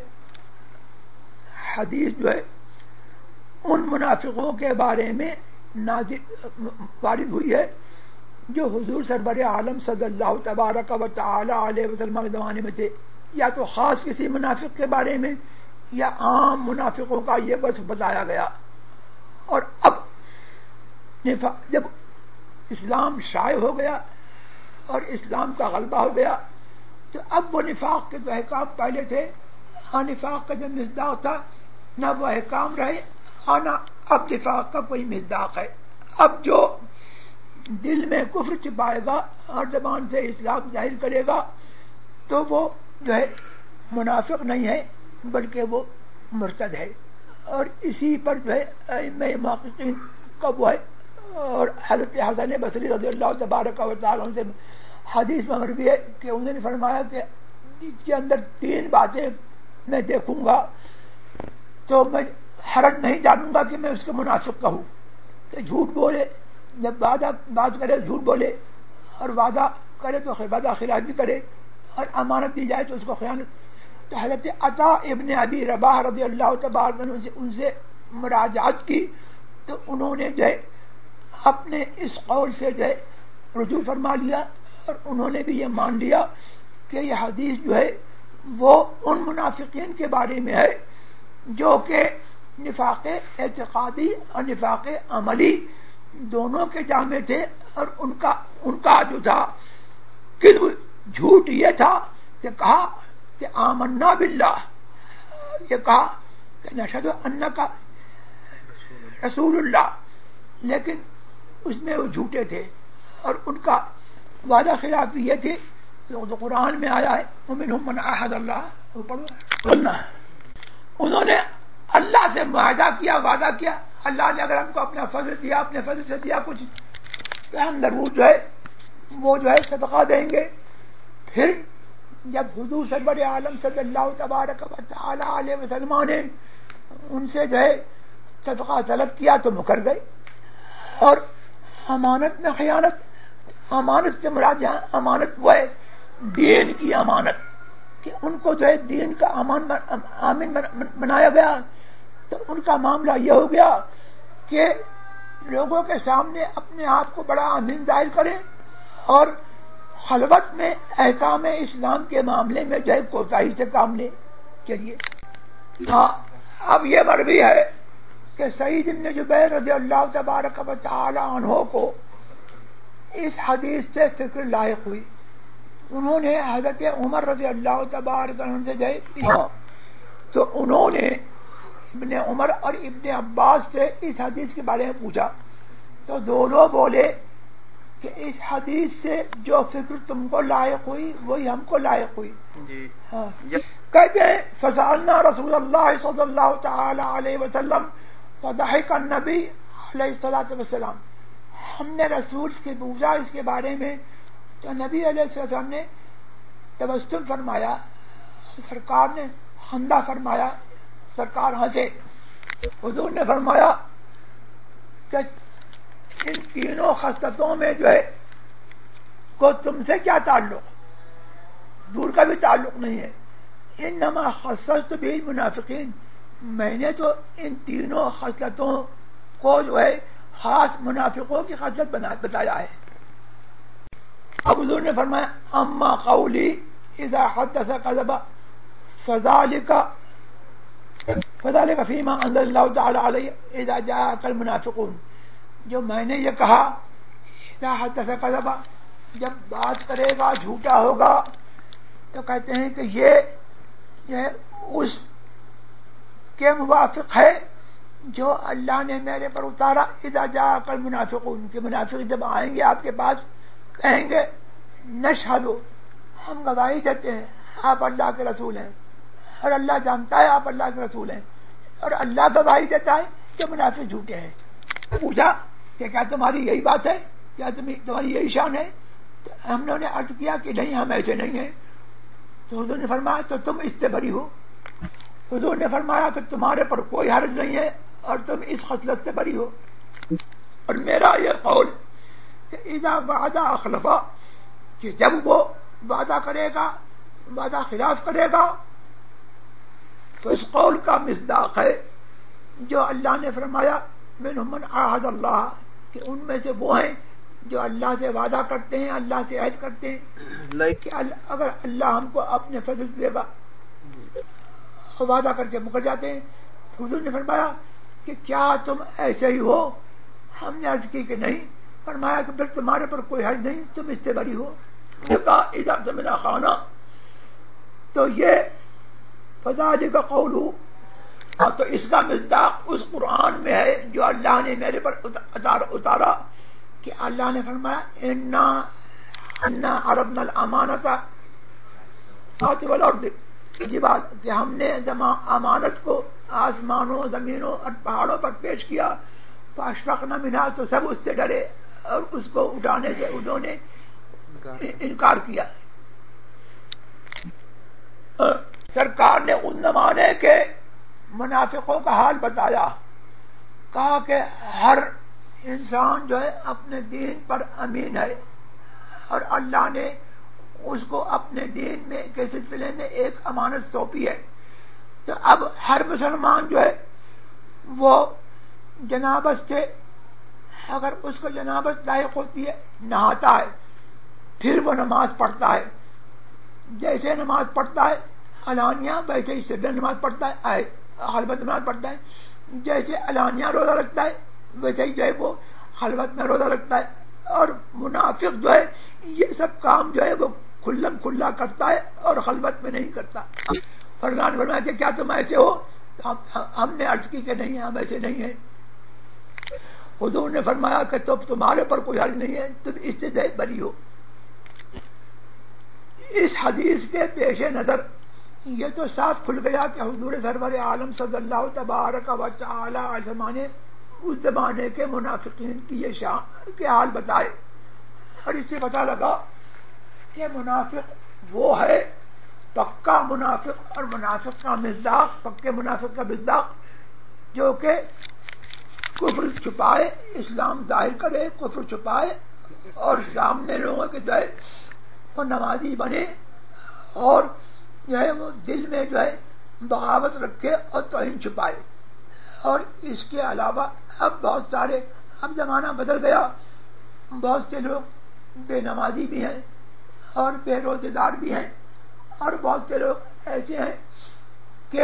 حدیث جو ہے ان منافقوں کے بارے میں نازل وارد ہوئی ہے جو حضور سرور عالم صلی اللہ تبارک و تعالی علیہ وسلم کے زمانے میں تھے، یا تو خاص کسی منافق کے بارے میں یا عام منافقوں کا یہ وصف بتایا گیا۔ اور اب جب اسلام شائع ہو گیا اور اسلام کا غلبہ ہو گیا تو اب وہ نفاق کے جو احکام پہلے تھے، ہاں نفاق کا جو مصداق تھا نہ وہ احکام رہے، ہاں نہ اب نفاق کا کوئی مصداق ہے۔ اب جو دل میں کفر چھپائے گا اور زبان سے اسلام ظاہر کرے گا تو وہ جو ہے منافق نہیں ہے بلکہ وہ مرتد ہے. اور اسی پر جو ہے ائمہ محققین کا وہ ہے. اور حضرت حسن بصری رضی اللہ تبارک و تعالیٰ سے حدیث میں مروی ہے کہ انہوں نے فرمایا کہ اس کے اندر تین باتیں میں دیکھوں گا تو میں حرج نہیں جانوں گا کہ میں اس کو منافق کہوں. کہ جھوٹ بولے، جب وعدہ بات کرے جھوٹ بولے، اور وعدہ کرے تو وعدہ خلاف بھی کرے، اور امانت دی جائے تو اس کو خیانت. تو حضرت عطا ابن ابی رباح رضی اللہ تبارک عنہ سے ان سے مراجعت کی تو انہوں نے جو ہے اپنے اس قول سے جو ہے رجوع فرما لیا، اور انہوں نے بھی یہ مان لیا کہ یہ حدیث جو ہے وہ ان منافقین کے بارے میں ہے جو کہ نفاق اعتقادی اور نفاق عملی دونوں کے جامع تھے. اور ان کا ان کا جو تھا کذب، جھوٹ یہ تھا کہ کہا کہ آمنا باللہ، یہ کہا کہ نشہد انک رسول اللہ، لیکن اس میں وہ جھوٹے تھے. اور ان کا وعدہ خلاف یہ تھے جو قرآن میں آیا ہے ومنہم من عاہد اللہ، انہوں نے اللہ سے معاہدہ کیا، وعدہ کیا اللہ نے اگر ہم کو اپنا فضل دیا، اپنے فضل سے دیا کچھ تو ہم ضرور جو ہے وہ جو ہے صدقہ دیں گے. پھر جب حضور سرور عالم صلی اللہ تبارک و تعالی علیہ وسلم نے ان سے جو ہے صدقہ طلب کیا تو مکر گئے. اور امانت میں خیانت، امانت سے مراد یہاں امانت وہ ہے دین کی امانت، کہ ان کو جو ہے دین کا امان آمین بنایا گیا. تو ان کا معاملہ یہ ہو گیا کہ لوگوں کے سامنے اپنے آپ کو بڑا امین ظاہر کریں اور خلوت میں احکام اسلام کے معاملے میں جو ہے کوتاہی سے کام لیں. چلیے ہاں، اب یہ مروی ہے کہ سعید بن جبیر رضی اللہ تبارک و تعالی عنہ کو اس حدیث سے فکر لاحق ہوئی. انہوں نے حضرت عمر رضی اللہ تبارک عنہ سے جائے تو انہوں نے ابن عمر اور ابن عباس سے اس حدیث کے بارے میں پوچھا تو دونوں بولے کہ اس حدیث سے جو فکر تم کو لائق ہوئی وہی ہم کو لائق ہوئی. جی ہاں، کہتے ہیں فسألنا رسول اللہ صلی اللہ تعالی علیہ وسلم فضحک النبی علیہ الصلوۃ والسلام، ہم نے رسول سے پوچھا اس کے بارے میں تو نبی علیہ السلام نے تبسم فرمایا، سرکار نے خندہ فرمایا، سرکار ہنسے. حضور نے فرمایا کہ ان تینوں خصلتوں میں جو ہے کو تم سے کیا تعلق، دور کا بھی تعلق نہیں ہے. انما خصلت به المنافقین، میں نے تو ان تینوں خصلتوں کو جو ہے خاص منافقوں کی خصلت بتایا ہے. اب حضور نے فرمایا اما قولی اذا حدث کذب فذلك فذلك فيما انزل الله تعالى عليه اذا جاءك المنافقون، جو میں نے یہ کہا اذا حدث کذب، جب بات کرے گا جھوٹا ہوگا، تو کہتے ہیں کہ یہ اس کے موافق ہے جو اللہ نے میرے پر اتارا اذا جاءك المنافقون، کہ منافق جب آئیں گے آپ کے پاس کہیں گے نشہد، ہم گواہی دیتے ہیں آپ اللہ کے رسول ہیں، اور اللہ جانتا ہے آپ اللہ کے رسول ہیں، اور اللہ گواہی دیتا ہے کہ منافق جھوٹے ہیں. پوچھا کہ کیا تمہاری یہی بات ہے، کیا تمہاری یہی شان ہے؟ تو ہم نے انہیں عرض کیا کہ نہیں، ہم ایسے نہیں ہیں. تو حضور نے فرمایا تو تم اس سے بری ہو. حضور نے فرمایا کہ تمہارے پر کوئی حرج نہیں ہے اور تم اس خصلت سے بری ہو. اور میرا یہ قول کہ اذا وعدہ اخلفا، کہ جب وہ وعدہ کرے گا وعدہ خلاف کرے گا، تو اس قول کا مصداق ہے جو اللہ نے فرمایا منہم من عاہد اللہ، کہ ان میں سے وہ ہیں جو اللہ سے وعدہ کرتے ہیں، اللہ سے عہد کرتے ہیں کہ اگر اللہ ہم کو اپنے فضل دے گا، وعدہ کر کے مکر جاتے ہیں. حضور نے فرمایا کہ کیا تم ایسے ہی ہو؟ ہم نے عرض کی کہ نہیں. فرمایا کہ پھر تمہارے پر کوئی حرج نہیں، تم اس سے بری ہو. اذا سمعنا خانہ، تو یہ فذلک قولہ، تو اس کا مصداق اس قرآن میں ہے جو اللہ نے میرے پر اتارا کہ اللہ نے فرمایا انا انا عرضنا الامانۃ والارض جبال، کہ ہم نے امانت کو آسمانوں زمینوں اور پہاڑوں پر پیش کیا، فاشفقنا منہا، تو سب اس سے ڈرے اور اس کو اٹھانے سے انہوں نے انکار کیا۔ سرکار نے ان زمانے کے منافقوں کا حال بتایا، کہا کہ ہر انسان جو ہے اپنے دین پر امین ہے، اور اللہ نے اس کو اپنے دین میں کے سلسلے میں ایک امانت سونپی ہے۔ تو اب ہر مسلمان جو ہے وہ جنابت سے، اگر اس کو جنابت لاحق ہوتی ہے، نہاتا ہے، پھر وہ نماز پڑھتا ہے، جیسے نماز پڑھتا ہے علانیہ ویسے ہی سر نماز پڑھتا ہے، خلوت نماز پڑھتا ہے، جیسے علانیہ روزہ رکھتا ہے ویسے ہی جو ہے وہ خلوت میں روزہ رکھتا ہے۔ اور منافق جو ہے یہ سب کام جو ہے وہ کھلم کھلا کرتا ہے اور خلوت میں نہیں کرتا۔ اور اللہ نے فرمایا کہ کیا تم ایسے ہو؟ ہم نے عرض کی کہ نہیں، ہم ایسے نہیں ہیں۔ حضور نے فرمایا کہ تم تمہارے پر کوئی حرج نہیں ہے، تم اس سے جو ہے بری ہو۔ اس حدیث کے پیش نظر یہ تو صاف کھل گیا کہ حضور سرور عالم صلی اللہ تبارک و تعالی علیہ وسلم نے اس زمانے کے منافقین کی یہ شان کے حال بتائے، اور اس سے پتہ لگا کہ منافق وہ ہے پکا منافق، اور منافق کا مصداق، پکے منافق کا مصداق جو کہ کفر چھپائے، اسلام ظاہر کرے، کفر چھپائے، اور سامنے لوگوں کے جو ہے وہ نمازی بنے، اور جو ہے وہ دل میں جو ہے بغاوت رکھے اور توہین چھپائے۔ اور اس کے علاوہ اب بہت سارے، اب زمانہ بدل گیا، بہت سے لوگ بے نمازی بھی ہیں اور بے روزے دار بھی ہیں، اور بہت سے لوگ ایسے ہیں کہ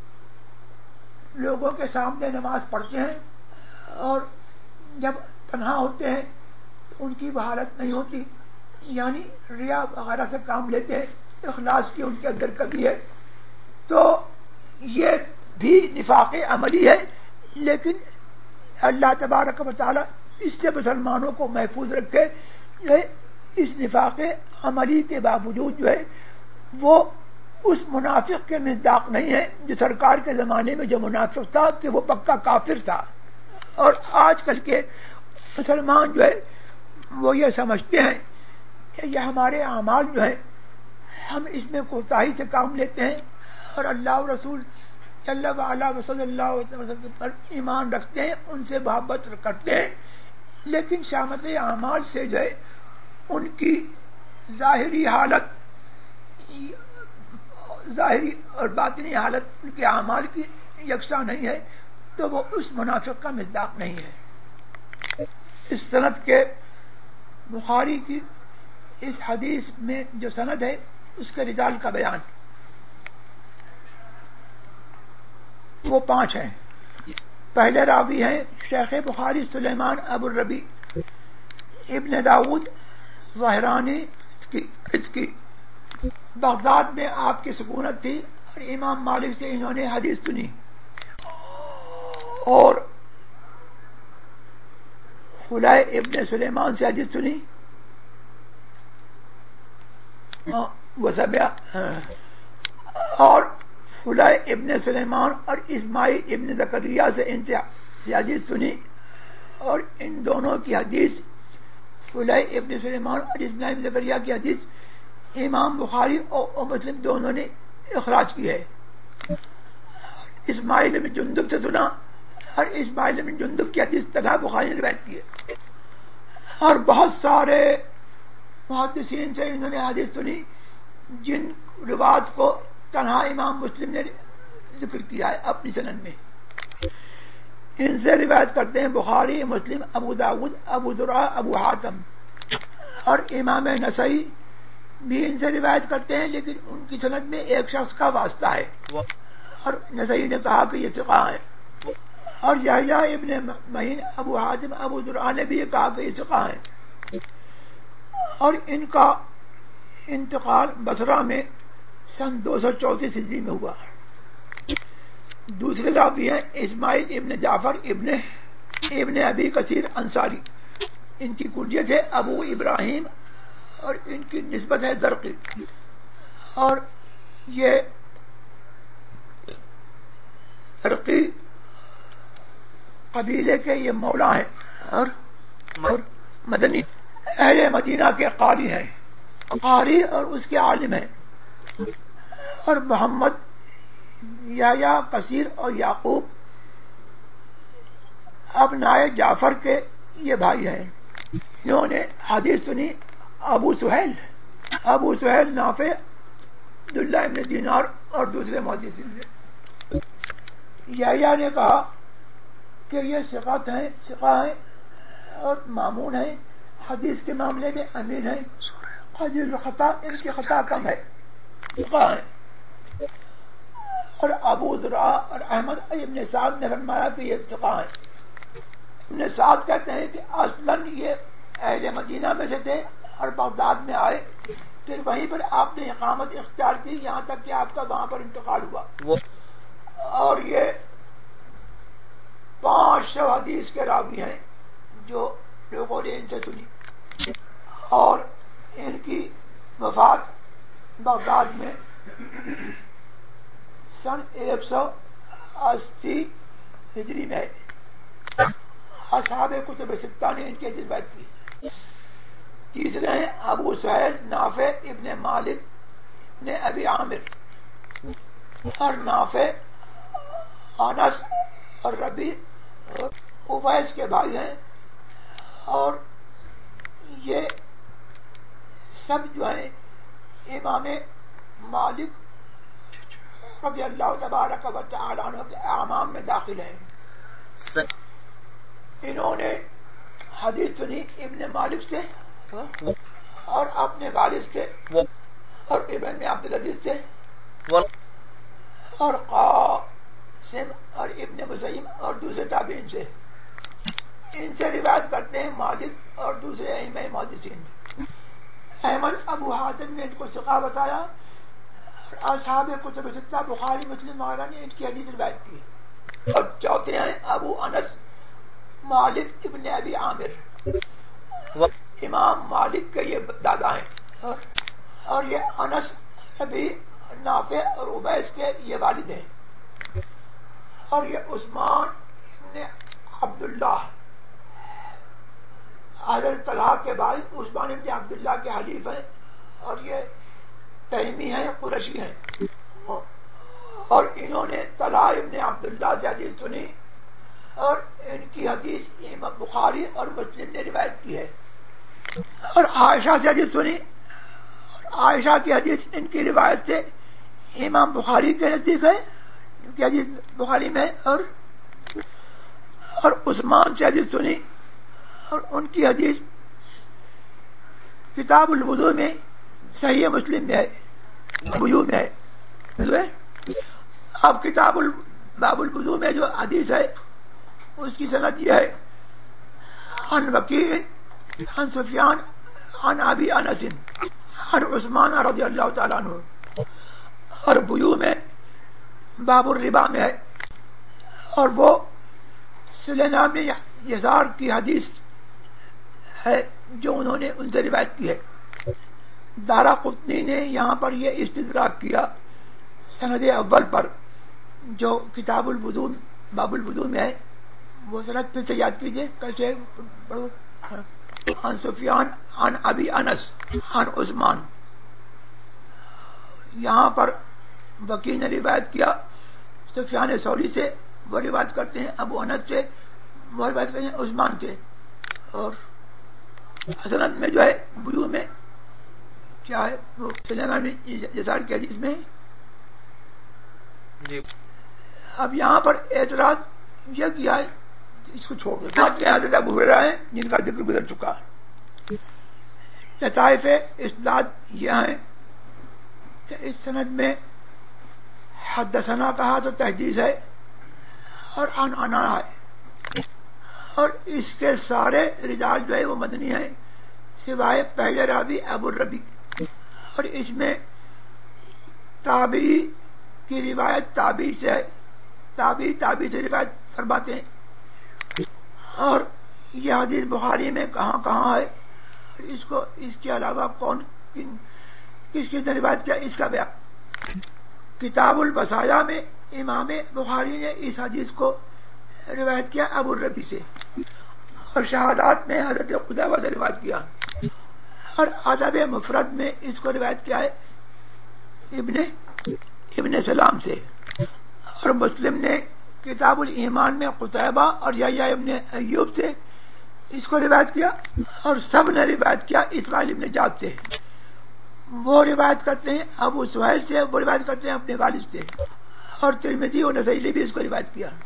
لوگوں کے سامنے نماز پڑھتے ہیں اور جب تنہا ہوتے ہیں تو ان کی وہ حالت نہیں ہوتی، یعنی ریا وغیرہ سے کام لیتے ہیں، اخلاص کی ان کے اندر کمی ہے۔ تو یہ بھی نفاق عملی ہے، لیکن اللہ تبارک و تعالی اس سے مسلمانوں کو محفوظ رکھے۔ اس نفاق عملی کے باوجود جو ہے وہ اس منافق کے مصداق نہیں ہے جو سرکار کے زمانے میں جو منافق تھا کہ وہ پکا کافر تھا۔ اور آج کل کے مسلمان جو ہے وہ یہ سمجھتے ہیں کہ یہ ہمارے اعمال جو ہیں ہم اس میں کوتاہی سے کام لیتے ہیں، اور اللہ و رسول صلی اللہ علیہ وصلی اللہ علیہ وسلم پر ایمان رکھتے ہیں، ان سے محبت کرتے ہیں، لیکن شامت اعمال سے جو ہے ان کی ظاہری حالت، ظاہری اور باطنی حالت ان کے اعمال کی یکساں نہیں ہے، تو وہ اس منافق کا مصداق نہیں ہے۔ اس سند کے بخاری کی اس حدیث میں جو سند ہے اس کے رجال کا بیان، وہ پانچ ہیں۔ پہلے راوی ہیں شیخ بخاری سلیمان ابو الربیع ابن داؤد ظاہرانی کی، بغداد میں آپ کی سکونت تھی، اور امام مالک سے انہوں نے حدیث سنی، اور خلائے ابن سلیمان سے حدیث سنی، وہ سب، اور خلائے ابن سلیمان اور اسماعیل ابن زکریا سے ان سے حدیث سنی، اور ان دونوں کی حدیث، خلائے ابن سلیمان اور اسماعیل ابن زکریا کی حدیث امام بخاری اور مسلم دونوں نے اخراج کی ہے۔ اسماعیل بن جندب سے سنا، اور اسماعیل بن جندب کی حدیث تنہا بخاری نے روایت کی ہے، اور بہت سارے محدثین سے انہوں نے حدیث سنی جن روایت کو تنہا امام مسلم نے ذکر کیا ہے اپنی سند میں۔ ان سے روایت کرتے ہیں بخاری، مسلم، ابو داؤد، ابو زرعہ، ابو حاتم، اور امام نسائی بھی ان سے روایت کرتے ہیں، لیکن ان کی سند میں ایک شخص کا واسطہ ہے، اور نسائی نے کہا کہ یہ ثقہ ہے، اور یحییٰ ابن معین، ابو حاتم، ابو زرعہ نے بھی یہ کہا کہ یہ ثقہ ہے، اور ان کا انتقال بصرہ میں سن دو سو چونتیس ہجری میں ہوا۔ دوسرے راوی ہیں اسماعیل ابن جعفر ابن ابن ابی کثیر انصاری، ان کی کنیت ہے ابو ابراہیم اور ان کی نسبت ہے زرقی، اور یہ زرقی قبیلے کے یہ مولا ہیں اور مدنی اہل مدینہ کے قاری ہیں، قاری اور اس کے عالم ہیں، اور محمد یحییٰ کثیر اور یعقوب ابنائے جعفر کے یہ بھائی ہیں، انہوں نے حدیث سنی ابو سہیل ابو سہیل نافع عبداللہ ابن دینار اور دوسرے محدثین سے۔ یحییٰ نے کہا کہ یہ ثقات ہیں ثقہ ہیں اور مامون ہیں، حدیث کے معاملے میں امین ہیں، قلیل الخطا ان کی خطا کم ہے، ثقہ ہیں۔ اور ابو زرع اور احمد ابن سعد نے فرمایا کہ یہ ثقہ ہیں۔ ابن سعد کہتے ہیں کہ اصلاً یہ اہل مدینہ میں سے تھے اور بغداد میں آئے، پھر وہیں پر آپ نے اقامت اختیار کی یہاں تک کہ آپ کا وہاں پر انتقال ہوا، اور یہ پانچ سو حدیث کے راوی ہیں جو لوگوں نے ان سے سنی، اور ان کی وفات بغداد میں سن ایک سو اسی ہجری میں ہے۔ اصحاب کتب ستہ نے ان کی روایت کی۔ تیسرے ہیں ابو سہیل نافع ابن مالک ابن ابی عامر، اور نافع انس اور ربی اور اویس کے بھائی ہیں، اور یہ سب جو ہیں امام مالک رضی اللہ تبارک و تعالی عنہ کے اعمام میں داخل ہیں۔ انہوں نے حدیث سنی ابن مالک سے اور اپنے والد سے اور ابن عبدالعزیز سے اور قاسم اور ابن مسیم اور دوسرے تابعین سے۔ ان سے روایت کرتے ہیں مالک اور دوسرے ائمہ محدثین۔ احمد ابو حاتم نے ان کو ثقہ بتایا، اور اصحاب کتب ستہ بخاری مسلم وغیرہ نے ان کی حدیث روایت کی۔ اور چوتھے ہیں ابو انس مالک ابن ابی عامر، امام مالک کے یہ دادا ہیں، اور یہ انس ربی نافع اور عبیس کے یہ والد ہیں، اور یہ عثمان ابن عبداللہ حضرت طلحہ کے بھائی عثمان ابن عبداللہ کے حلیف ہیں، اور یہ تیمی ہیں قرشی ہیں، اور انہوں نے طلحہ ابن عبداللہ سے حدیث سنی، اور ان کی حدیث امام بخاری اور مسلم نے روایت کی ہے۔ اور عائشہ سے حدیث سنی، اور عائشہ کی حدیث ان کی روایت سے امام بخاری کے نزدیک ہے، ان کی حدیث بخاری میں، اور اور عثمان سے حدیث سنی، اور ان کی حدیث کتاب الوضو میں صحیح مسلم میں ہے، وضو میں ہے۔ اب کتاب باب الوضو میں جو حدیث ہے اس کی سند یہ ہے، عن وکیع عن سفیان عن ابی انس عن عثمان رضی اللہ تعالیٰ عنہ، اور بیوع میں باب الربا میں ہے، اور وہ سلیمان بن یسار کی حدیث ہے جو انہوں نے ان سے روایت کی ہے۔ دارقطنی نے یہاں پر یہ استدراک کیا سند اول پر جو کتاب الوضو باب الوضو میں ہے، وہ سند پھر سے یاد کیجئے کیسے پڑھو، عن سفیان عن ابی انس عن عثمان۔ یہاں پر وکیع نے روایت کیا سفیان ثوری سے، وہ روایت کرتے ہیں ابو انس سے، وہ روایت کرتے ہیں عثمان سے، اور حسنت میں جو ہے بیوع میں کیا ہے وہ سلیمان بن یسار کی حدیث میں جی۔ اب یہاں پر اعتراض یہ کیا ہے، اس کو چھوڑ دو، حضرت ابو ہریرہ ہیں جن کا ذکر گزر چکا۔ لطائف اسناد یہ ہیں کہ اس سند میں حدثنا کہا تو تحدیث ہے اور عن عنا ہے، اور اس کے سارے رجال جو ہے وہ مدنی ہیں سوائے پہلے راوی ابو الربی، اور اس میں تابعی کی روایت تابعی سے ہے، تابعی تابعی سے روایت فرماتے ہیں، اور یہ حدیث بخاری میں کہاں کہاں ہے، اس کو اس کے علاوہ کون کس کس نے روایت کیا، اس کا بیان کتاب البصایا میں امام بخاری نے اس حدیث کو روایت کیا ابو الربی سے، اور شہادات میں حضرت قتیبہ سے روایت کیا، اور ادب مفرد میں اس کو روایت کیا ہے ابن ابن سلام سے، اور مسلم نے کتاب الایمان میں قتیبہ اور یحییٰ ابن ایوب سے اس کو روایت کیا، اور سب نے روایت کیا اسماعیل ابن جعد سے، وہ روایت کرتے ہیں ابو سہیل سے، وہ روایت کرتے ہیں اپنے والد سے، اور ترمذی اور نسائی نے بھی اس کو روایت کیا۔